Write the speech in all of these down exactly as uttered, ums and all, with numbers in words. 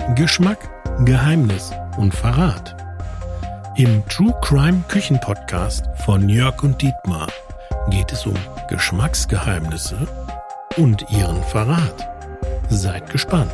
Geschmack, Geheimnis und Verrat. Im True Crime Küchen Podcast von Jörg und Dietmar geht es um Geschmacksgeheimnisse und ihren Verrat. Seid gespannt.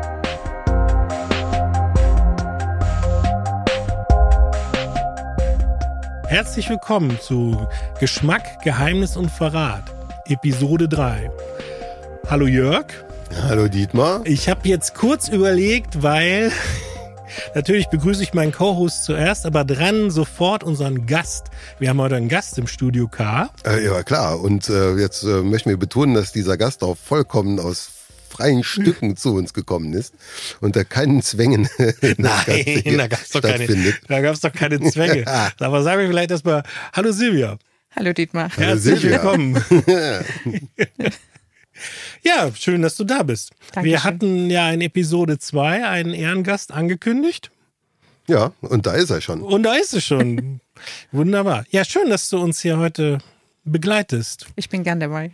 Herzlich willkommen zu Geschmack, Geheimnis und Verrat, Episode drei. Hallo Jörg. Hallo Dietmar. Ich habe jetzt kurz überlegt, weil natürlich begrüße ich meinen Co-Host zuerst, aber dran sofort unseren Gast. Wir haben heute einen Gast im Studio K. Äh, ja klar, und äh, jetzt äh, möchten wir betonen, dass dieser Gast auch vollkommen aus freien Stücken zu uns gekommen ist, unter keinen Zwängen. Nein, da gab es doch, doch keine Zwänge. Aber sagen wir vielleicht erstmal, hallo Silvia. Hallo Dietmar. Herzlich Silvia. willkommen. Ja, schön, dass du da bist. Dankeschön. Wir hatten ja in Episode zwei einen Ehrengast angekündigt. Ja, und da ist er schon. Und da ist es schon. Wunderbar. Ja, schön, dass du uns hier heute begleitest. Ich bin gern dabei.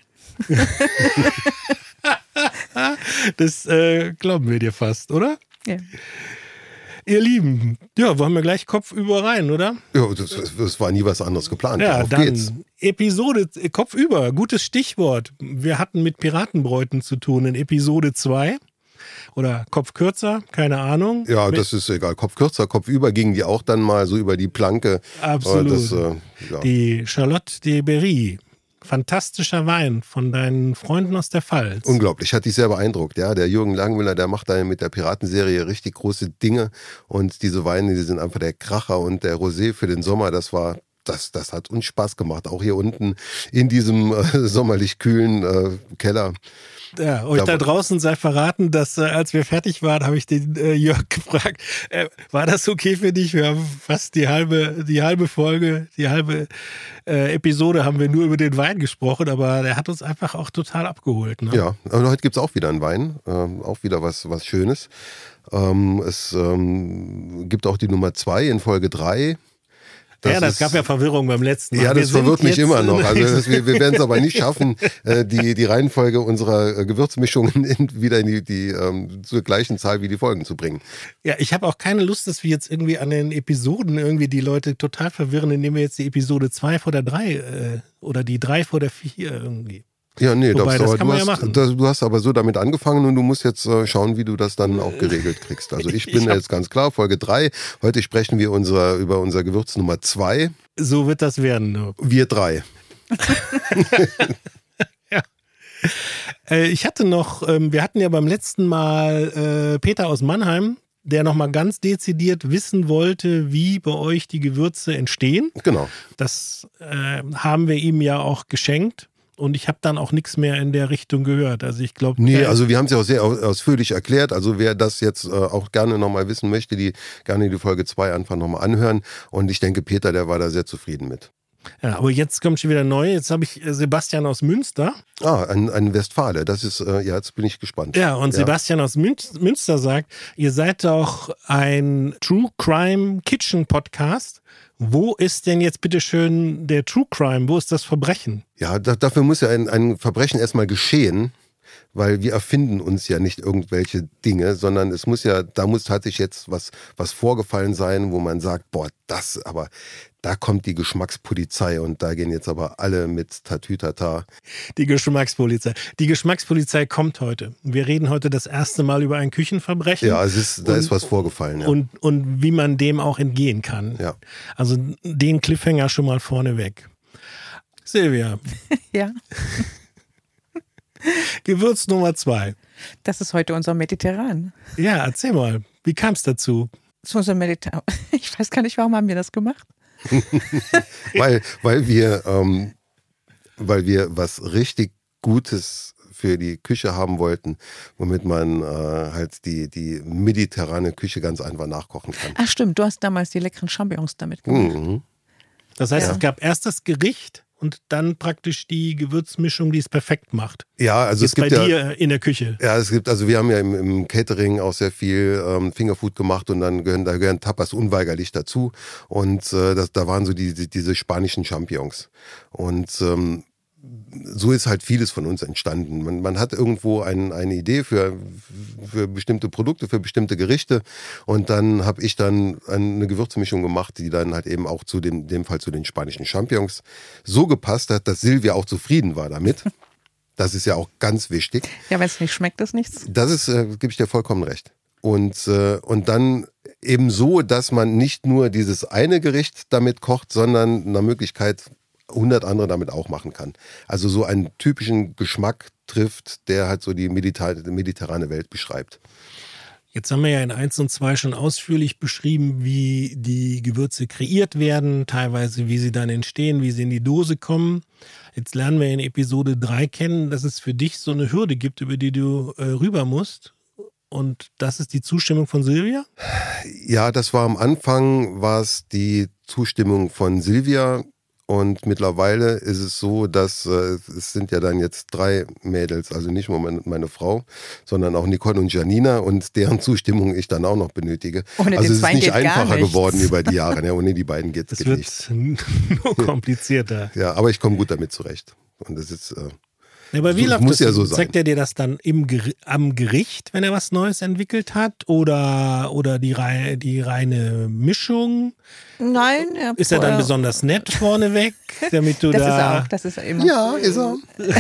Das äh, glauben wir dir fast, oder? Ja. Ihr Lieben, ja, wollen wir gleich Kopf über rein, oder? Ja, das, das war nie was anderes geplant. Ja, Darauf dann geht's. Episode äh, Kopf über, gutes Stichwort. Wir hatten mit Piratenbräuten zu tun in Episode zwei. Oder Kopf kürzer, keine Ahnung. Ja, das ist egal. Kopf kürzer, Kopf über gingen die auch dann mal so über die Planke. Absolut. Das, äh, ja. Die Charlotte de Berry. Fantastischer Wein von deinen Freunden aus der Pfalz. Unglaublich, hat dich sehr beeindruckt. Ja, der Jürgen Langmüller, der macht da mit der Piratenserie richtig große Dinge und diese Weine, die sind einfach der Kracher und der Rosé für den Sommer, das war, das, das hat uns Spaß gemacht. Auch hier unten in diesem äh, sommerlich kühlen äh, Keller. Ja, euch da draußen sei verraten, dass äh, als wir fertig waren, habe ich den äh, Jörg gefragt, äh, war das okay für dich? Wir haben fast die halbe, die halbe Folge, die halbe äh, Episode haben wir nur über den Wein gesprochen, aber der hat uns einfach auch total abgeholt. Ne? Ja, und heute gibt es auch wieder einen Wein, ähm, auch wieder was, was Schönes. Ähm, es ähm, gibt auch die Nummer zwei in Folge drei. Das ja, das ist, gab ja Verwirrung beim letzten Mal. Ja, das wir verwirrt mich immer noch. Also das, wir, wir werden es aber nicht schaffen, äh, die, die Reihenfolge unserer äh, Gewürzmischungen in, wieder in die, die ähm, zur gleichen Zahl wie die Folgen zu bringen. Ja, ich habe auch keine Lust, dass wir jetzt irgendwie an den Episoden irgendwie die Leute total verwirren, indem wir jetzt die Episode zwei vor der drei äh, oder die drei vor der vier irgendwie. Ja, nee, Wobei, das aber kann du, man hast, ja machen. Das, du hast aber so damit angefangen und du musst jetzt äh, schauen, wie du das dann auch geregelt kriegst. Also ich bin ich hab, jetzt ganz klar, Folge drei. Heute sprechen wir unser, über unser Gewürz Nummer zwei. So wird das werden. Ne? Wir drei. Ja. Äh, ich hatte noch, ähm, wir hatten ja beim letzten Mal äh, Peter aus Mannheim, der nochmal ganz dezidiert wissen wollte, wie bei euch die Gewürze entstehen. Genau. Das äh, haben wir ihm ja auch geschenkt. Und ich habe dann auch nichts mehr in der Richtung gehört. Also ich glaube. Nee, also wir haben es ja auch sehr ausführlich erklärt. Also wer das jetzt äh, auch gerne nochmal wissen möchte, die gerne die Folge zwei einfach nochmal anhören. Und ich denke, Peter, der war da sehr zufrieden mit. Ja, aber jetzt kommt schon wieder neu. Jetzt habe ich Sebastian aus Münster. Ah, ein, ein Westfale. Das ist, äh, ja, jetzt bin ich gespannt. Ja, und ja. Sebastian aus Münster sagt, ihr seid doch ein True Crime Kitchen Podcast. Wo ist denn jetzt bitteschön der True Crime? Wo ist das Verbrechen? Ja, da, dafür muss ja ein, ein Verbrechen erstmal geschehen, weil wir erfinden uns ja nicht irgendwelche Dinge, sondern es muss ja, da muss tatsächlich jetzt was, was vorgefallen sein, wo man sagt, boah, das, aber da kommt die Geschmackspolizei und da gehen jetzt aber alle mit Tatütata. Die Geschmackspolizei. Die Geschmackspolizei kommt heute. Wir reden heute das erste Mal über ein Küchenverbrechen. Ja, es ist, da und, ist was vorgefallen. Ja. Und, und wie man dem auch entgehen kann. Ja. Also den Cliffhanger schon mal vorneweg. Silvia. Ja. Gewürz Nummer zwei. Das ist heute unser Mediterran. Ja, erzähl mal. Wie kam es dazu? Das ist unser Mediterran. Ich weiß gar nicht, warum haben wir das gemacht? weil, weil wir, ähm, weil wir was richtig Gutes für die Küche haben wollten, womit man äh, halt die, die mediterrane Küche ganz einfach nachkochen kann. Ach stimmt, du hast damals die leckeren Champignons damit gemacht. Mhm. Das heißt, Ja. es gab erst das Gericht und dann praktisch die Gewürzmischung, die es perfekt macht. Ja, also Jetzt es gibt bei ja, dir in der Küche. ja, es gibt, also wir haben ja im, im Catering auch sehr viel ähm, Fingerfood gemacht und dann gehören, da gehören Tapas unweigerlich dazu und äh, das, da waren so die, die, diese spanischen Champignons und ähm, so ist halt vieles von uns entstanden. Man, man hat irgendwo ein, eine Idee für, für bestimmte Produkte, für bestimmte Gerichte und dann habe ich dann eine Gewürzmischung gemacht, die dann halt eben auch zu dem, dem Fall zu den spanischen Champignons so gepasst hat, dass Silvia auch zufrieden war damit. Das ist ja auch ganz wichtig. Ja, wenn es nicht schmeckt, ist nichts. Das ist, äh, gebe ich dir vollkommen recht. Und, äh, und dann eben so, dass man nicht nur dieses eine Gericht damit kocht, sondern eine Möglichkeit hundert andere damit auch machen kann. Also so einen typischen Geschmack trifft, der halt so die mediter- mediterrane Welt beschreibt. Jetzt haben wir ja in eins und zwei schon ausführlich beschrieben, wie die Gewürze kreiert werden, teilweise wie sie dann entstehen, wie sie in die Dose kommen. Jetzt lernen wir in Episode drei kennen, dass es für dich so eine Hürde gibt, über die du äh, rüber musst. Und das ist die Zustimmung von Silvia? Ja, das war am Anfang, war es die Zustimmung von Silvia. Und mittlerweile ist es so, dass äh, es sind ja dann jetzt drei Mädels, also nicht nur meine, meine Frau, sondern auch Nicole und Janina und deren Zustimmung ich dann auch noch benötige. Ohne also den es ist zwei nicht geht einfacher gar nichts. geworden über die Jahre. Ja, ohne die beiden geht es Das nicht. wird nur komplizierter. Ja, aber ich komme gut damit zurecht. Und das ist äh, Ja, aber wie so, läuft muss das? ja so sein. Zeigt er dir das dann im Geri- am Gericht, wenn er was Neues entwickelt hat? Oder, oder die, rei- die reine Mischung? Nein. Er, Ist er dann äh, besonders nett vorneweg, damit du Das ist er da... auch. Das ist er immer. Ja, ist er.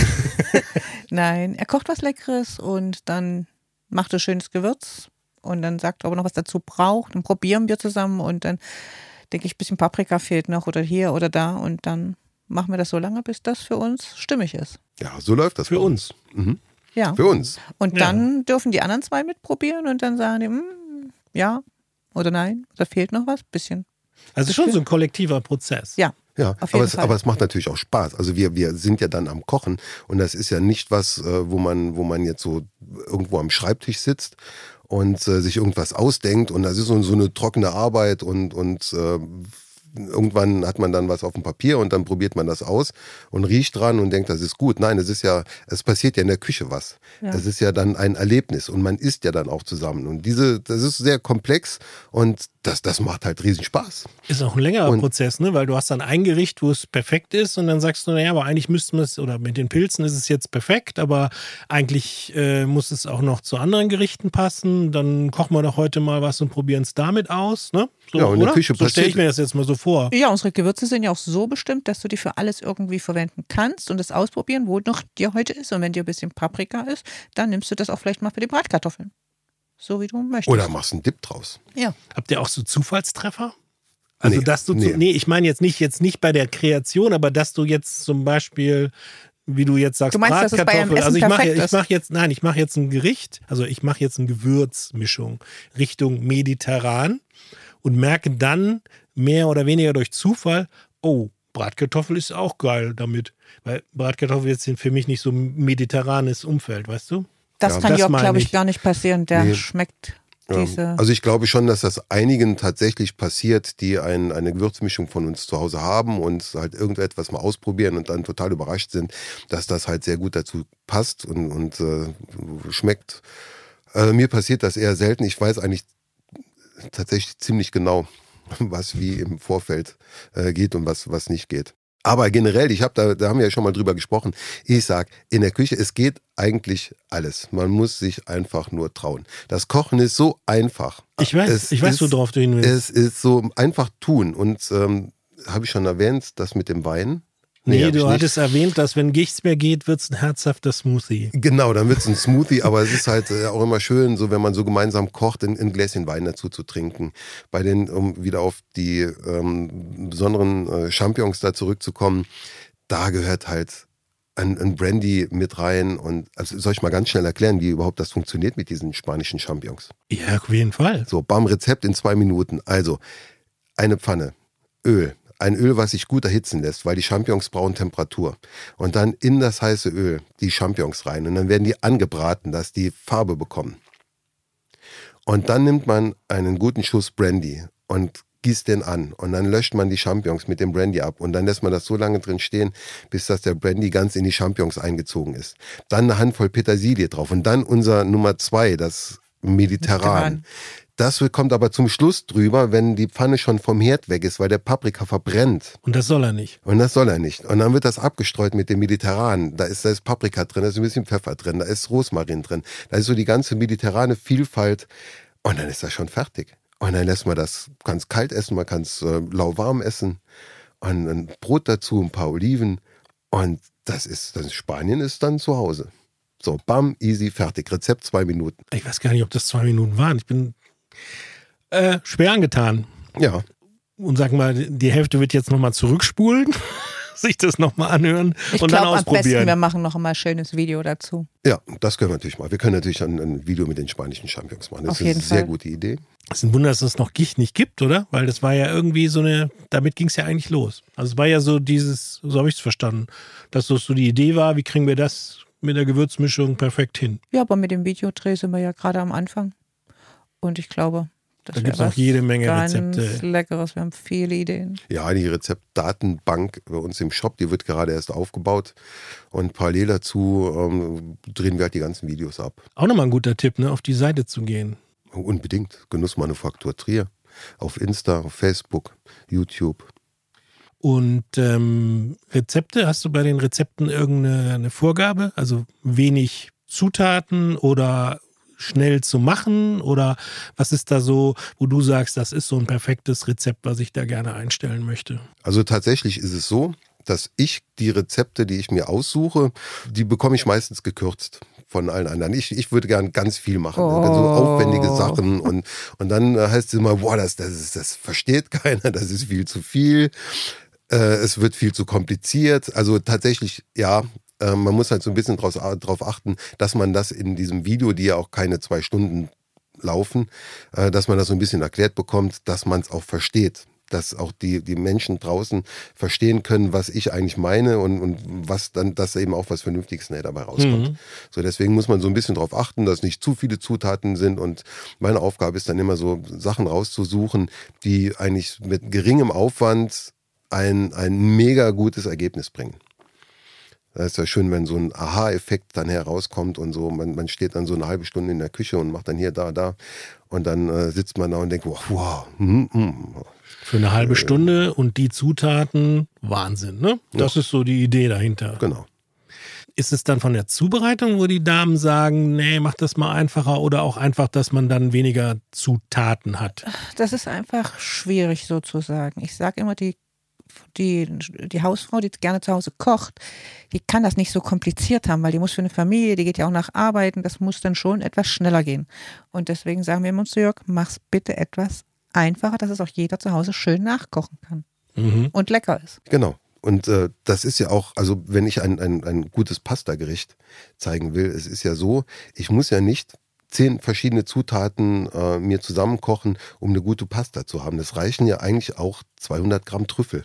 Nein, er kocht was Leckeres und dann macht er schönes Gewürz und dann sagt er, ob er noch was dazu braucht. Dann probieren wir zusammen und dann denke ich, ein bisschen Paprika fehlt noch oder hier oder da und dann machen wir das so lange, bis das für uns stimmig ist. Ja, so läuft das Für bei uns. Mhm. Ja. Für uns. Und Ja. dann dürfen die anderen zwei mitprobieren und dann sagen die, "Hm, ja oder nein, da fehlt noch was, bisschen. Also schon so ein kollektiver Prozess. Ja. Ja, Auf aber jeden es, Fall. aber es macht natürlich auch Spaß. Also wir, wir sind ja dann am Kochen und das ist ja nicht was, äh, wo man, wo man jetzt so irgendwo am Schreibtisch sitzt und äh, sich irgendwas ausdenkt und das ist so, so eine trockene Arbeit und, und äh, irgendwann hat man dann was auf dem Papier und dann probiert man das aus und riecht dran und denkt, das ist gut. Nein, es ist ja, es passiert ja in der Küche was. Ja. Es ist ja dann ein Erlebnis und man isst ja dann auch zusammen. Und diese, das ist sehr komplex und das, das macht halt riesen Spaß. Ist auch ein längerer Und- Prozess, ne? Weil du hast dann ein Gericht, wo es perfekt ist und dann sagst du, naja, aber eigentlich müssten wir es, oder mit den Pilzen ist es jetzt perfekt, aber eigentlich äh, muss es auch noch zu anderen Gerichten passen. Dann kochen wir doch heute mal was und probieren es damit aus, ne? So, Ja, und in der oder? Küche so stelle ich passiert- mir das jetzt mal so vor. Ja, unsere Gewürze sind ja auch so bestimmt, dass du die für alles irgendwie verwenden kannst und das ausprobieren, wo noch dir heute ist. Und wenn dir ein bisschen Paprika ist, dann nimmst du das auch vielleicht mal für die Bratkartoffeln. So wie du möchtest. Oder machst einen Dip draus. Ja. Habt ihr auch so Zufallstreffer? Also, Nee, dass du, nee. zu, nee, ich meine jetzt nicht, jetzt nicht bei der Kreation, aber dass du jetzt zum Beispiel, wie du jetzt sagst, Du meinst, dass es bei einem Bratkartoffel, Essen also ich mache perfekt ich ist? mach jetzt, nein, ich mache jetzt ein Gericht, also ich mache jetzt eine Gewürzmischung Richtung mediterran und merke dann mehr oder weniger durch Zufall, oh, Bratkartoffel ist auch geil damit, weil Bratkartoffel jetzt für mich nicht so ein mediterranes Umfeld, weißt du? Das Ja, kann das Jörg, meine glaube ich, ich. gar nicht passieren. Der Nee. schmeckt Ja. diese. Also ich glaube schon, dass das einigen tatsächlich passiert, die ein, eine Gewürzmischung von uns zu Hause haben und halt irgendetwas mal ausprobieren und dann total überrascht sind, dass das halt sehr gut dazu passt und, und äh, schmeckt. Äh, mir passiert das eher selten. Ich weiß eigentlich tatsächlich ziemlich genau, was wie im Vorfeld äh, geht und was, was nicht geht. Aber generell, ich habe da, da haben wir ja schon mal drüber gesprochen. Ich sag, in der Küche, es geht eigentlich alles. Man muss sich einfach nur trauen. Das Kochen ist so einfach. Ich weiß, Es ich weiß, ist, worauf du hin willst. Es ist so einfach tun. Und ähm, habe ich schon erwähnt, das mit dem Wein? Nee, hab ich du nicht. hattest erwähnt, dass wenn nichts mehr geht, wird es ein herzhafter Smoothie. Genau, dann wird es ein Smoothie, aber es ist halt äh, auch immer schön, so wenn man so gemeinsam kocht, ein, ein Gläschen Wein dazu zu trinken. Bei den, um wieder auf die ähm, besonderen äh, Champignons da zurückzukommen, da gehört halt ein, ein Brandy mit rein. Und also soll ich mal ganz schnell erklären, wie überhaupt das funktioniert mit diesen spanischen Champignons? Ja, auf jeden Fall. So, bam, Rezept in zwei Minuten. Also, eine Pfanne, Öl. Ein Öl, was sich gut erhitzen lässt, weil die Champignons brauchen Temperatur. Und dann in das heiße Öl die Champignons rein. Und dann werden die angebraten, dass die Farbe bekommen. Und dann nimmt man einen guten Schuss Brandy und gießt den an. Und dann löscht man die Champignons mit dem Brandy ab. Und dann lässt man das so lange drin stehen, bis das der Brandy ganz in die Champignons eingezogen ist. Dann eine Handvoll Petersilie drauf. Und dann unser Nummer zwei, das mediterran. mediterran. Das kommt aber zum Schluss drüber, wenn die Pfanne schon vom Herd weg ist, weil der Paprika verbrennt. Und das soll er nicht. Und das soll er nicht. Und dann wird das abgestreut mit dem Mediterran. Da ist, da ist Paprika drin, da ist ein bisschen Pfeffer drin, da ist Rosmarin drin. Da ist so die ganze mediterrane Vielfalt. Und dann ist das schon fertig. Und dann lässt man das ganz kalt essen, man kann es äh, lauwarm essen. Und ein Brot dazu, ein paar Oliven. Und das ist, das Spanien ist dann zu Hause. So, bam, easy, fertig. Rezept zwei Minuten. Ich weiß gar nicht, ob das zwei Minuten waren. Ich bin äh, schwer angetan. Ja. Und sag mal, die Hälfte wird jetzt nochmal zurückspulen, sich das nochmal anhören ich und glaub, dann ausprobieren. Am besten, wir machen noch mal ein schönes Video dazu. Ja, das können wir natürlich mal. Wir können natürlich ein, ein Video mit den spanischen Champignons machen. Das Auf ist jeden eine sehr Fall. gute Idee. Es ist ein Wunder, dass es noch Gicht nicht gibt, oder? Weil das war ja irgendwie so eine, damit ging es ja eigentlich los. Also es war ja so dieses, so habe ich es verstanden, dass das so die Idee war, wie kriegen wir das mit der Gewürzmischung perfekt hin. Ja, aber mit dem Videodreh sind wir ja gerade am Anfang. Und ich glaube, das da gibt es wär noch jede Menge ganz Rezepte. Leckeres, wir haben viele Ideen. Ja, die Rezeptdatenbank bei uns im Shop, die wird gerade erst aufgebaut. Und parallel dazu ähm, drehen wir halt die ganzen Videos ab. Auch nochmal ein guter Tipp, ne, auf die Seite zu gehen. Unbedingt. Genussmanufaktur Trier. Auf Insta, auf Facebook, YouTube. Und ähm, Rezepte, hast du bei den Rezepten irgendeine eine Vorgabe? Also wenig Zutaten oder schnell zu machen? Oder was ist da so, wo du sagst, das ist so ein perfektes Rezept, was ich da gerne einstellen möchte? Also tatsächlich ist es so, dass ich die Rezepte, die ich mir aussuche, die bekomme ich meistens gekürzt von allen anderen. Ich, ich würde gern ganz viel machen, oh. so aufwendige Sachen und, und dann heißt es immer, boah, das, das, ist, das versteht keiner, das ist viel zu viel, äh, es wird viel zu kompliziert. Also tatsächlich, ja, äh, man muss halt so ein bisschen draus, drauf achten, dass man das in diesem Video, die ja auch keine zwei Stunden laufen, äh, dass man das so ein bisschen erklärt bekommt, dass man es auch versteht. Dass auch die, die Menschen draußen verstehen können, was ich eigentlich meine und, und was dann, dass eben auch was Vernünftiges dabei rauskommt. Mhm. So, deswegen muss man so ein bisschen darauf achten, dass nicht zu viele Zutaten sind und meine Aufgabe ist dann immer so, Sachen rauszusuchen, die eigentlich mit geringem Aufwand ein, ein mega gutes Ergebnis bringen. Das ist ja schön, wenn so ein Aha-Effekt dann herauskommt und so, man, man steht dann so eine halbe Stunde in der Küche und macht dann hier, da, da und dann äh, sitzt man da und denkt, wow, wow hm, hm. Für eine halbe Stunde und die Zutaten, Wahnsinn, ne? Das ja. ist so die Idee dahinter. Genau. Ist es dann von der Zubereitung, wo die Damen sagen, nee, mach das mal einfacher oder auch einfach, dass man dann weniger Zutaten hat? Das ist einfach schwierig sozusagen. Ich sage immer, die Die, die Hausfrau, die gerne zu Hause kocht, die kann das nicht so kompliziert haben, weil die muss für eine Familie, die geht ja auch nach Arbeiten, das muss dann schon etwas schneller gehen. Und deswegen sagen wir immer zu Jörg, mach's bitte etwas einfacher, dass es auch jeder zu Hause schön nachkochen kann mhm. und lecker ist. Genau. Und äh, das ist ja auch, also wenn ich ein, ein, ein gutes Pasta-Gericht zeigen will, es ist ja so, ich muss ja nicht zehn verschiedene Zutaten äh, mir zusammenkochen, um eine gute Pasta zu haben. Das reichen ja eigentlich auch zweihundert Gramm Trüffel.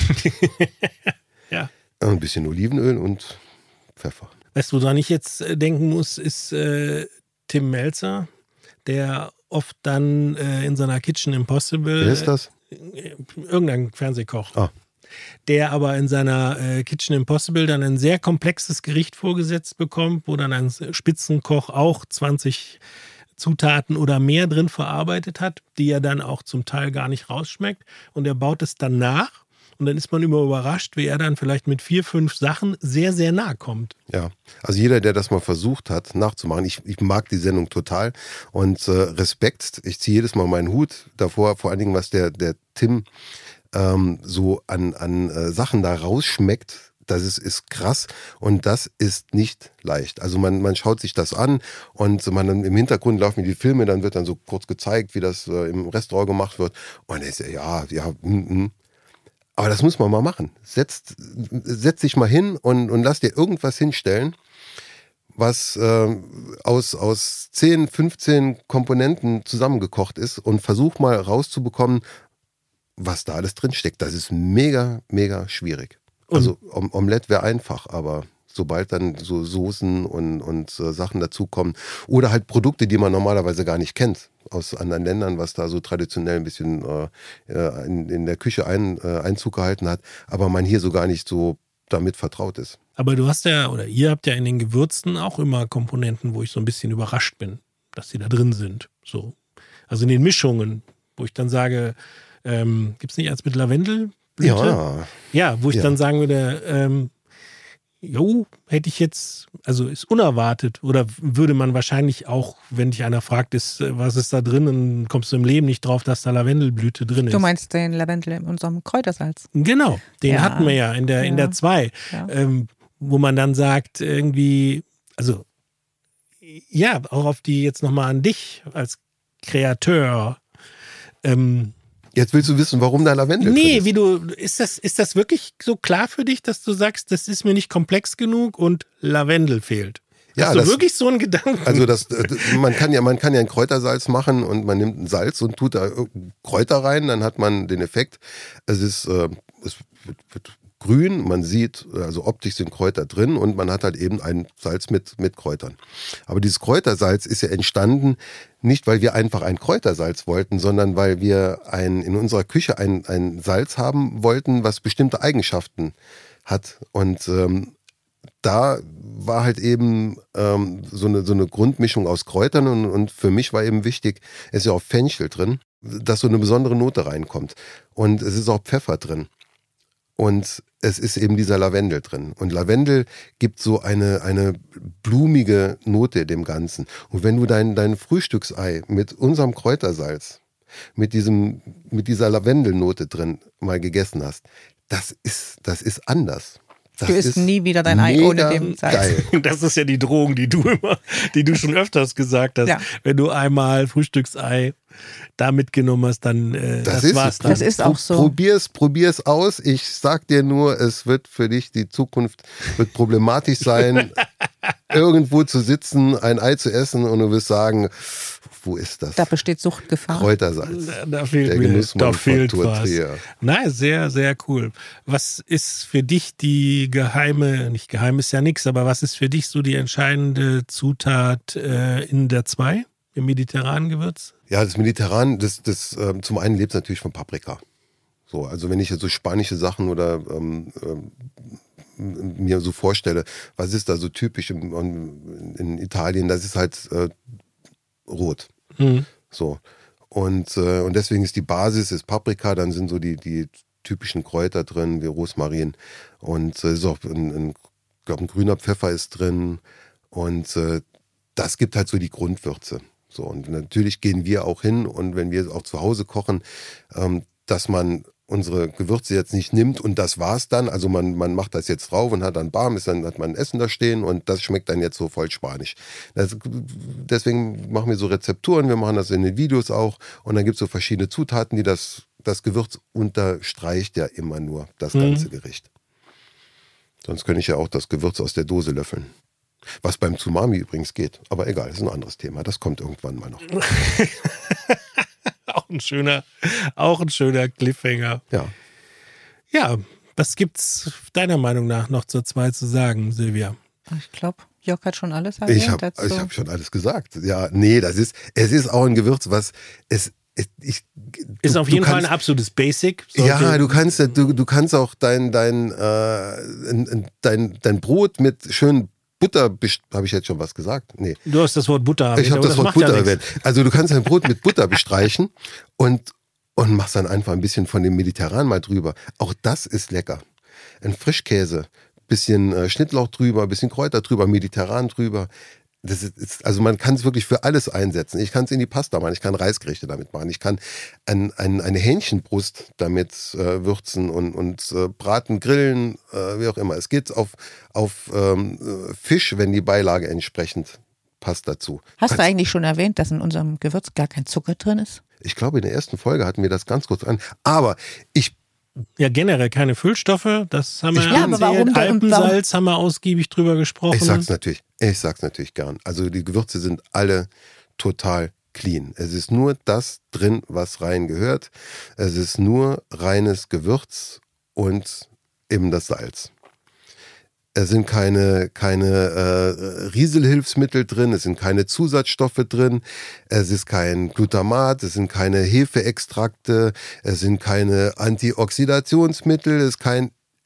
Ja. Ein bisschen Olivenöl und Pfeffer. Weißt du, woran ich jetzt denken muss, ist äh, Tim Melzer, der oft dann äh, in seiner Kitchen Impossible. Wer ist das? Äh, irgendein Fernsehkoch. Ah. Der aber in seiner äh, Kitchen Impossible dann ein sehr komplexes Gericht vorgesetzt bekommt, wo dann ein Spitzenkoch auch zwanzig Zutaten oder mehr drin verarbeitet hat, die er dann auch zum Teil gar nicht rausschmeckt. Und er baut es dann nach. Und dann ist man immer überrascht, wie er dann vielleicht mit vier, fünf Sachen sehr, sehr nah kommt. Ja, also jeder, der das mal versucht hat, nachzumachen, ich, ich mag die Sendung total und äh, Respekt, ich ziehe jedes Mal meinen Hut davor, vor allen Dingen, was der, der Tim ähm, so an, an äh, Sachen da rausschmeckt, das ist, ist krass und das ist nicht leicht. Also man, man schaut sich das an und man im Hintergrund laufen die Filme, dann wird dann so kurz gezeigt, wie das äh, im Restaurant gemacht wird und er ist ja, ja, mm, mm. Aber das muss man mal machen. Setz, setz dich mal hin und, und lass dir irgendwas hinstellen, was äh, aus, aus zehn, fünfzehn Komponenten zusammengekocht ist und versuch mal rauszubekommen, was da alles drin steckt. Das ist mega, mega schwierig. Und? Also Om- Omelette wäre einfach, aber sobald dann so Soßen und, und äh, Sachen dazukommen oder halt Produkte, die man normalerweise gar nicht kennt, aus anderen Ländern, was da so traditionell ein bisschen äh, in, in der Küche ein, äh, Einzug gehalten hat, aber man hier so gar nicht so damit vertraut ist. Aber du hast ja, oder ihr habt ja in den Gewürzen auch immer Komponenten, wo ich so ein bisschen überrascht bin. dass die da drin sind. So. Also in den Mischungen, wo ich dann sage, ähm, gibt es nicht eins mit Lavendelblüte? Ja. Ja, wo ich Ja. dann sagen würde, ähm, jo, hätte ich jetzt, also ist unerwartet oder würde man wahrscheinlich auch, wenn dich einer fragt, ist, was ist da drin, dann kommst du im Leben nicht drauf, dass da Lavendelblüte drin ist. Du meinst den Lavendel in unserem Kräutersalz? Genau, den Ja. hatten wir ja in der, in Ja. der zwei, Ja. ähm, wo man dann sagt, irgendwie, also ja, auch auf die jetzt nochmal an dich als Kreateur. Ähm, Jetzt willst du wissen, warum da Lavendel drin nee, ist. wie du, ist das, ist das wirklich so klar für dich, dass du sagst, das ist mir nicht komplex genug und Lavendel fehlt? Ja, Hast du das- wirklich so einen Gedanken? Also das, äh, man kann ja, man kann ja ein Kräutersalz machen und man nimmt ein Salz und tut da Kräuter rein, dann hat man den Effekt. Es ist, äh, es wird, wird grün, man sieht, also optisch sind Kräuter drin und man hat halt eben ein Salz mit, mit Kräutern. Aber dieses Kräutersalz ist ja entstanden, nicht weil wir einfach ein Kräutersalz wollten, sondern weil wir ein, in unserer Küche ein, ein Salz haben wollten, was bestimmte Eigenschaften hat. Und ähm, da war halt eben ähm, so, eine, so eine Grundmischung aus Kräutern und, und für mich war eben wichtig, es ist ja auch Fenchel drin, dass so eine besondere Note reinkommt. Und es ist auch Pfeffer drin. Und es ist eben dieser Lavendel drin. Und Lavendel gibt so eine, eine blumige Note dem Ganzen. Und wenn du dein, dein Frühstücksei mit unserem Kräutersalz, mit, diesem, mit dieser Lavendelnote drin mal gegessen hast, das ist, das ist anders. Das Du isst ist nie wieder dein Ei ohne mega dem Salz. geil. Das ist ja die Drohung, die du immer, die du schon öfters gesagt hast. Ja. Wenn du einmal Frühstücksei da mitgenommen hast, dann äh, Das, das, ist, war's dann. Das ist auch so. Probier's, probier's aus. Ich sag dir nur, es wird für dich, die Zukunft wird problematisch sein, irgendwo zu sitzen, ein Ei zu essen und du wirst sagen, wo ist das? Da besteht Suchtgefahr. Kräutersalz. Da, da fehlt Der mir, Genussmann da fehlt von was. Trier. Nein, sehr, sehr cool. Was ist für dich die geheime, nicht geheim ist ja nichts, aber was ist für dich so die entscheidende Zutat äh, in der zwei, im mediterranen Gewürz? Ja, das Mediterran, das, das ähm, zum einen lebt natürlich von Paprika. So, also wenn ich jetzt so spanische Sachen oder ähm, ähm, mir so vorstelle, was ist da so typisch im, in, in Italien, das ist halt äh, rot. Mhm. So. Und, äh, und deswegen ist die Basis ist Paprika, dann sind so die, die typischen Kräuter drin, wie Rosmarin. Und äh, ist auch ein, ein, ich glaube, ein grüner Pfeffer ist drin. Und äh, das gibt halt so die Grundwürze. So, und natürlich gehen wir auch hin und wenn wir auch zu Hause kochen, ähm, dass man unsere Gewürze jetzt nicht nimmt und das war's dann. Also man, man macht das jetzt drauf und hat dann Barm, ist dann hat man Essen da stehen und das schmeckt dann jetzt so voll spanisch. Das, deswegen machen wir so Rezepturen, wir machen das in den Videos auch und dann gibt es so verschiedene Zutaten, die das, das Gewürz unterstreicht ja immer nur das ganze Mhm. Gericht. Sonst könnte ich ja auch das Gewürz aus der Dose löffeln. Was beim Tsumami übrigens geht. Aber egal, das ist ein anderes Thema. Das kommt irgendwann mal noch. Auch ein schöner, auch ein schöner Cliffhanger. Ja. Ja, was gibt's deiner Meinung nach noch zur zwei zu sagen, Silvia? Ich glaube, Jörg hat schon alles erwähnt Ich habe dazu. ich hab schon alles gesagt. Ja, nee, das ist, es ist auch ein Gewürz, was es, es ich, Ist du, auf jeden du Fall kannst, ein absolutes Basic. Ja, Sollte- du kannst, du, du kannst auch dein, dein, äh, dein, dein Brot mit schön Butter, habe ich jetzt schon was gesagt? Nee. Du hast das Wort Butter erwähnt. Ich habe aber das Wort macht ja Butter nichts. erwähnt. Also du kannst dein Brot mit Butter bestreichen und, und machst dann einfach ein bisschen von dem Mediterran mal drüber. Auch das ist lecker. Ein Frischkäse, bisschen äh, Schnittlauch drüber, bisschen Kräuter drüber, Mediterran drüber. Das ist, ist, also man kann es wirklich für alles einsetzen. Ich kann es in die Pasta machen, ich kann Reisgerichte damit machen, ich kann ein, ein, eine Hähnchenbrust damit äh, würzen und, und äh, braten, grillen, äh, wie auch immer. Es geht auf, auf ähm, Fisch, wenn die Beilage entsprechend passt dazu. Hast du Kannst- eigentlich schon erwähnt, dass in unserem Gewürz gar kein Zucker drin ist? Ich glaube, in der ersten Folge hatten wir das ganz kurz an. Aber ich, Ja, generell keine Füllstoffe, das haben wir Ich ja bin- Ja, aber erzählt. warum- warum- Alpensalz haben wir ausgiebig drüber gesprochen. ich sag's natürlich, ich sag's natürlich gern. Also die Gewürze sind alle total clean. Es ist nur das drin, was rein gehört. Es ist nur reines Gewürz und eben das Salz. Es sind keine, keine äh, Rieselhilfsmittel drin, es sind keine Zusatzstoffe drin, es ist kein Glutamat, es sind keine Hefeextrakte, es sind keine Antioxidationsmittel, es ist kein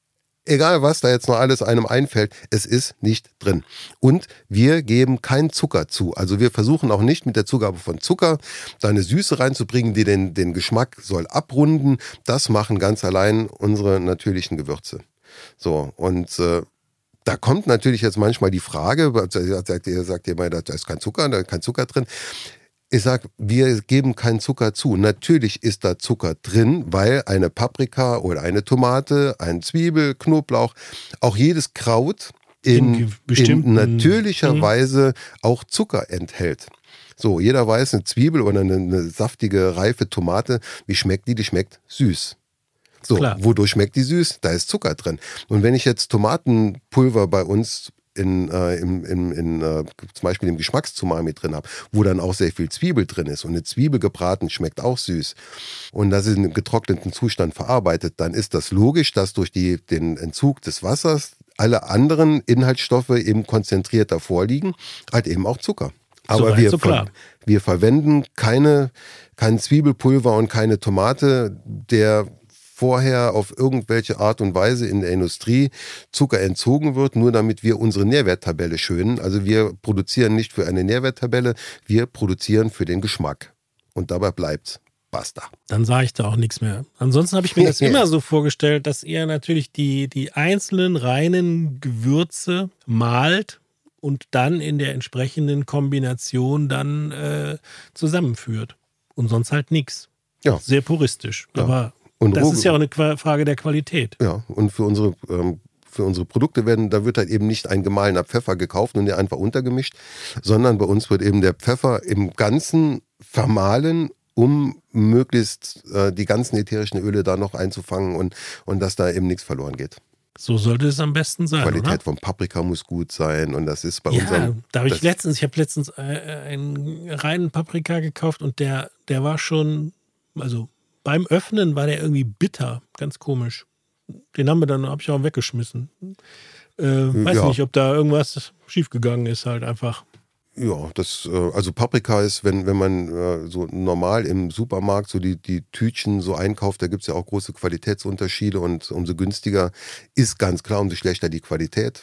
egal was da jetzt noch alles einem einfällt, es ist nicht drin. Und wir geben keinen Zucker zu. Also wir versuchen auch nicht mit der Zugabe von Zucker da eine Süße reinzubringen, die den, den Geschmack soll abrunden. Das machen ganz allein unsere natürlichen Gewürze. So, und äh, da kommt natürlich jetzt manchmal die Frage, sagt ihr, sagt ihr mal, da ist kein Zucker, da ist kein Zucker drin. Ich sage, wir geben keinen Zucker zu. Natürlich ist da Zucker drin, weil eine Paprika oder eine Tomate, ein Zwiebel, Knoblauch, auch jedes Kraut in, in natürlicher mhm. Weise auch Zucker enthält. So, jeder weiß, eine Zwiebel oder eine, eine saftige, reife Tomate, wie schmeckt die? Die schmeckt süß. So, Klar. Wodurch schmeckt die süß? Da ist Zucker drin. Und wenn ich jetzt Tomatenpulver bei uns in, äh, in, in, in äh, zum Beispiel im Geschmackstsunami drin habe, wo dann auch sehr viel Zwiebel drin ist und eine Zwiebel gebraten schmeckt auch süß und das ist in einem getrockneten Zustand verarbeitet, dann ist das logisch, dass durch die, den Entzug des Wassers alle anderen Inhaltsstoffe eben konzentrierter vorliegen, halt eben auch Zucker. Aber so wir, so ver- wir verwenden keine, kein Zwiebelpulver und keine Tomate, der vorher auf irgendwelche Art und Weise in der Industrie Zucker entzogen wird, nur damit wir unsere Nährwerttabelle schönen. Also wir produzieren nicht für eine Nährwerttabelle, wir produzieren für den Geschmack. Und dabei bleibt's. Basta. Dann sage ich da auch nichts mehr. Ansonsten habe ich mir das immer so vorgestellt, dass ihr natürlich die, die einzelnen reinen Gewürze mahlt und dann in der entsprechenden Kombination dann äh, zusammenführt. Und sonst halt nichts. Ja. Sehr puristisch. Ja. Aber Und das roh- ist ja auch eine Frage der Qualität. Ja, und für unsere, ähm, für unsere Produkte werden, da wird halt eben nicht ein gemahlener Pfeffer gekauft und der einfach untergemischt, sondern bei uns wird eben der Pfeffer im Ganzen vermahlen, um möglichst äh, die ganzen ätherischen Öle da noch einzufangen und, und dass da eben nichts verloren geht. So sollte es am besten sein, Die Qualität oder? von Paprika muss gut sein und das ist bei ja, unserem... da habe ich das- letztens, ich habe letztens äh, einen reinen Paprika gekauft und der, der war schon, also beim Öffnen war der irgendwie bitter, ganz komisch. Den haben wir dann, habe ich auch weggeschmissen. Äh, weiß Ja. nicht, ob da irgendwas schiefgegangen ist, halt einfach. Ja, das, äh, also Paprika ist, wenn, wenn man äh, so normal im Supermarkt so die, die Tütchen so einkauft, da gibt es ja auch große Qualitätsunterschiede und umso günstiger ist ganz klar, umso schlechter die Qualität.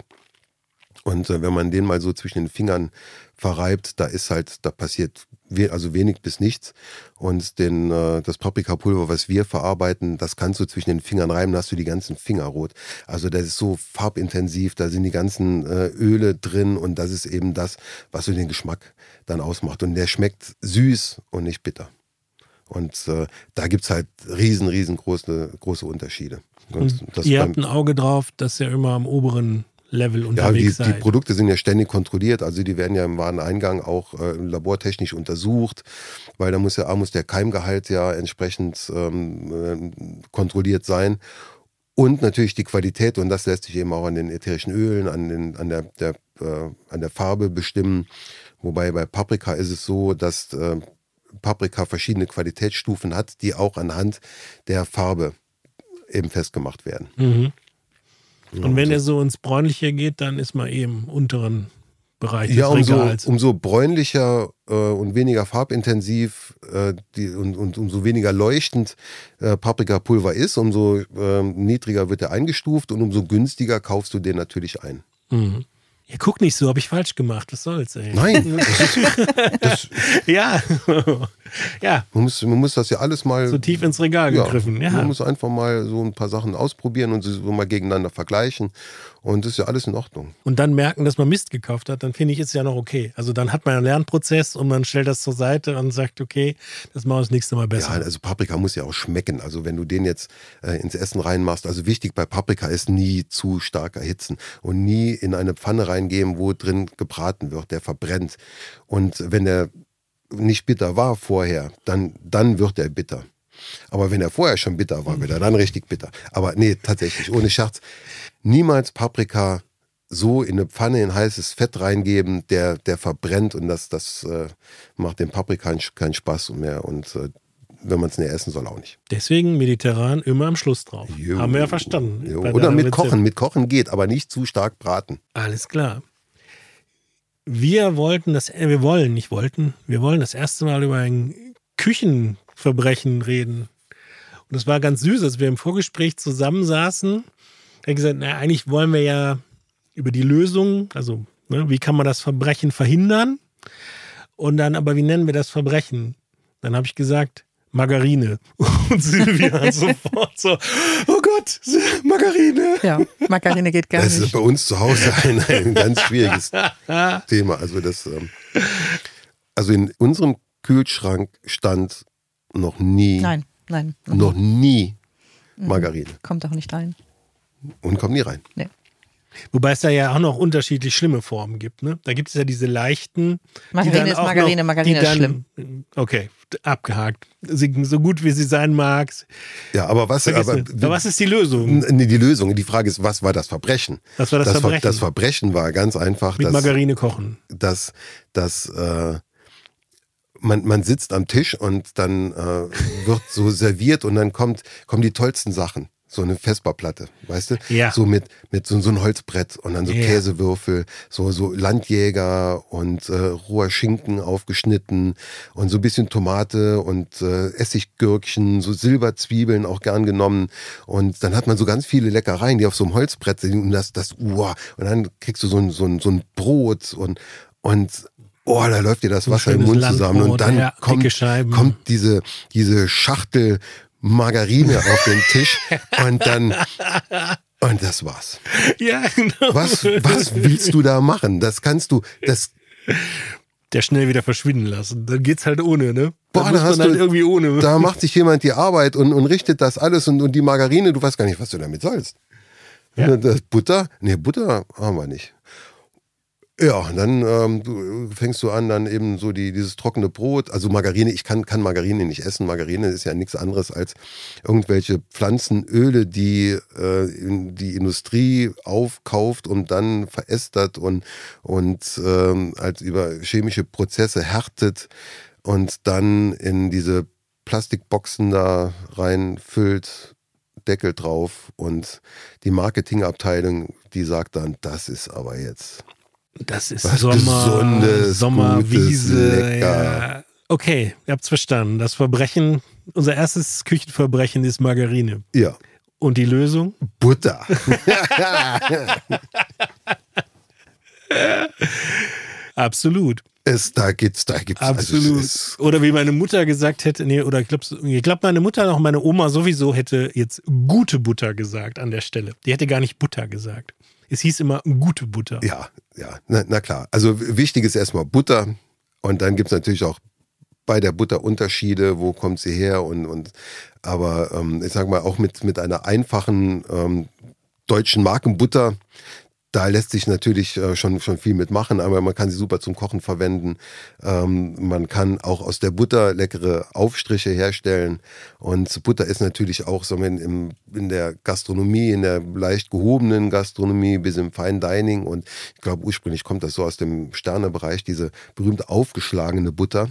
Und äh, wenn man den mal so zwischen den Fingern verreibt, da ist halt, da passiert we- also wenig bis nichts. Und den, äh, das Paprikapulver, was wir verarbeiten, das kannst du zwischen den Fingern reiben, da hast du die ganzen Finger rot. Also das ist so farbintensiv, da sind die ganzen äh, Öle drin und das ist eben das, was so den Geschmack dann ausmacht. Und der schmeckt süß und nicht bitter. Und äh, da gibt's halt riesen, riesengroße große Unterschiede. Und das ihr beim- habt ein Auge drauf, dass ihr immer am oberen Level Ja, die, unterwegs die seid. Produkte sind ja ständig kontrolliert, also die werden ja im Wareneingang auch äh, labortechnisch untersucht, weil da muss ja A, muss der Keimgehalt ja entsprechend ähm, äh, kontrolliert sein und natürlich die Qualität und das lässt sich eben auch an den ätherischen Ölen, an, den, an, der, der, äh, an der Farbe bestimmen, wobei bei Paprika ist es so, dass äh, Paprika verschiedene Qualitätsstufen hat, die auch anhand der Farbe eben festgemacht werden. Mhm. Und wenn Ja, er so ins Bräunliche geht, dann ist man eben im unteren Bereich des Ja, umso, Regals. umso bräunlicher äh, und weniger farbintensiv äh, die, und, und umso weniger leuchtend äh, Paprikapulver ist, umso äh, niedriger wird er eingestuft und umso günstiger kaufst du den natürlich ein. Mhm. Ja, guck nicht so, habe ich falsch gemacht. Was soll's, ey? Nein, das ist, das, Ja. ja, man, muss, man muss das ja alles mal... so tief ins Regal gegriffen. Ja. Man muss einfach mal so ein paar Sachen ausprobieren und sie so mal gegeneinander vergleichen und das ist ja alles in Ordnung. Und dann merken, dass man Mist gekauft hat, dann finde ich, ist ja noch okay. Also dann hat man einen Lernprozess und man stellt das zur Seite und sagt, okay, das machen wir das nächste Mal besser. Ja, also Paprika muss ja auch schmecken. Also wenn du den jetzt äh, ins Essen reinmachst, also wichtig bei Paprika ist nie zu stark erhitzen und nie in eine Pfanne reingeben, wo drin gebraten wird, der verbrennt. Und wenn der nicht bitter war vorher, dann, dann wird er bitter. Aber wenn er vorher schon bitter war, wird er dann richtig bitter. Aber nee, tatsächlich, ohne Scherz, niemals Paprika so in eine Pfanne in heißes Fett reingeben, der, der verbrennt und das, das äh, macht dem Paprika keinen Spaß mehr und äh, wenn man es näher essen soll, auch nicht. Deswegen mediterran immer am Schluss drauf. Jo. Haben wir ja verstanden. Jo. Bei Oder der mit Rezept. Kochen. Mit Kochen geht, aber nicht zu stark braten. Alles klar. Wir wollten das, äh, wir wollen, nicht wollten, wir wollen das erste Mal über ein Küchenverbrechen reden. Und es war ganz süß, als wir im Vorgespräch zusammensaßen, Da habe ich gesagt, na, eigentlich wollen wir ja über die Lösung, also ne, wie kann man das Verbrechen verhindern? Und dann, aber wie nennen wir das Verbrechen? Dann habe ich gesagt, Margarine. Und Silvia hat sofort so, oh Gott, Margarine. Ja, Margarine geht gar das nicht. Das ist bei uns zu Hause ein, ein ganz schwieriges Thema. Also, das, ähm, also in unserem Kühlschrank stand noch nie, Nein, nein. noch nie Margarine. Kommt auch nicht rein. Und kommt nie rein. Nee. Wobei es da ja auch noch unterschiedlich schlimme Formen gibt. Ne? Da gibt es ja diese leichten. Margarine die dann ist auch Margarine, noch, Margarine die dann, ist schlimm. Okay, abgehakt. Sie, so gut wie sie sein mag. Ja, aber was, aber, aber was ist die Lösung? Nee, die Lösung. Die Frage ist, was war das Verbrechen? Was war das, das Verbrechen? Ver, das Verbrechen war ganz einfach, Mit dass, Margarine kochen. dass, dass äh, man, man sitzt am Tisch und dann äh, wird so serviert und dann kommt, kommen die tollsten Sachen. So eine Vesperplatte, weißt du? Ja. So mit, mit so, so ein Holzbrett und dann so Ja. Käsewürfel, so, so Landjäger und äh, roher Schinken aufgeschnitten und so ein bisschen Tomate und äh, Essiggürkchen, so Silberzwiebeln auch gern genommen. Und dann hat man so ganz viele Leckereien, die auf so einem Holzbrett sind und das, das, uah, und dann kriegst du so ein, so ein, so ein Brot und, und oh, da läuft dir das Ein Wasser im schönes Mund zusammen. Und Landbrot, dann ja, kommt, dicke Scheiben. kommt diese, diese Schachtel Margarine auf den Tisch und dann, und das war's. Ja, genau. Was, was willst du da machen? Das kannst du, das, Der schnell wieder verschwinden lassen. Dann geht's halt ohne, ne? boah, Dann da muss hast man halt du, irgendwie ohne. da macht sich jemand die Arbeit und, und richtet das alles und, und die Margarine, du weißt gar nicht, was du damit sollst. Ja. Das Butter? Nee, Butter haben wir nicht. Ja, dann ähm, du, fängst du an, dann eben so die, dieses trockene Brot, also Margarine, ich kann, kann Margarine nicht essen. Margarine ist ja nichts anderes als irgendwelche Pflanzenöle, die äh, in die Industrie aufkauft und dann verästert und, und ähm, als über chemische Prozesse härtet und dann in diese Plastikboxen da reinfüllt, Deckel drauf und die Marketingabteilung, die sagt dann, das ist aber jetzt... Das ist Was Sommer, Gesundes, Sommerwiese. Gutes, lecker. Ja. Okay, ihr habt's verstanden. Das Verbrechen, unser erstes Küchenverbrechen ist Margarine. Ja. Und die Lösung? Butter. Absolut. es, da gibt's, da gibt's. Absolut. Also es Oder wie meine Mutter gesagt hätte, nee, oder ich glaube, ich glaub, meine Mutter und meine Oma sowieso hätte jetzt gute Butter gesagt an der Stelle. Die hätte gar nicht Butter gesagt. Es hieß immer gute Butter. ist, ja, ja, na, na klar. Also wichtig ist erstmal Butter und dann gibt's natürlich auch bei der Butter Unterschiede, wo kommt sie her und, und aber ähm, ich sag mal auch mit, mit einer einfachen ähm, deutschen Markenbutter, da lässt sich natürlich äh, schon, schon viel mitmachen, aber man kann sie super zum Kochen verwenden. Ähm, man kann auch aus der Butter leckere Aufstriche herstellen. Und Butter ist natürlich auch so in, in, in der Gastronomie, in der leicht gehobenen Gastronomie bis im Fine Dining. Und ich glaube, ursprünglich kommt das so aus dem Sternebereich, diese berühmte aufgeschlagene Butter.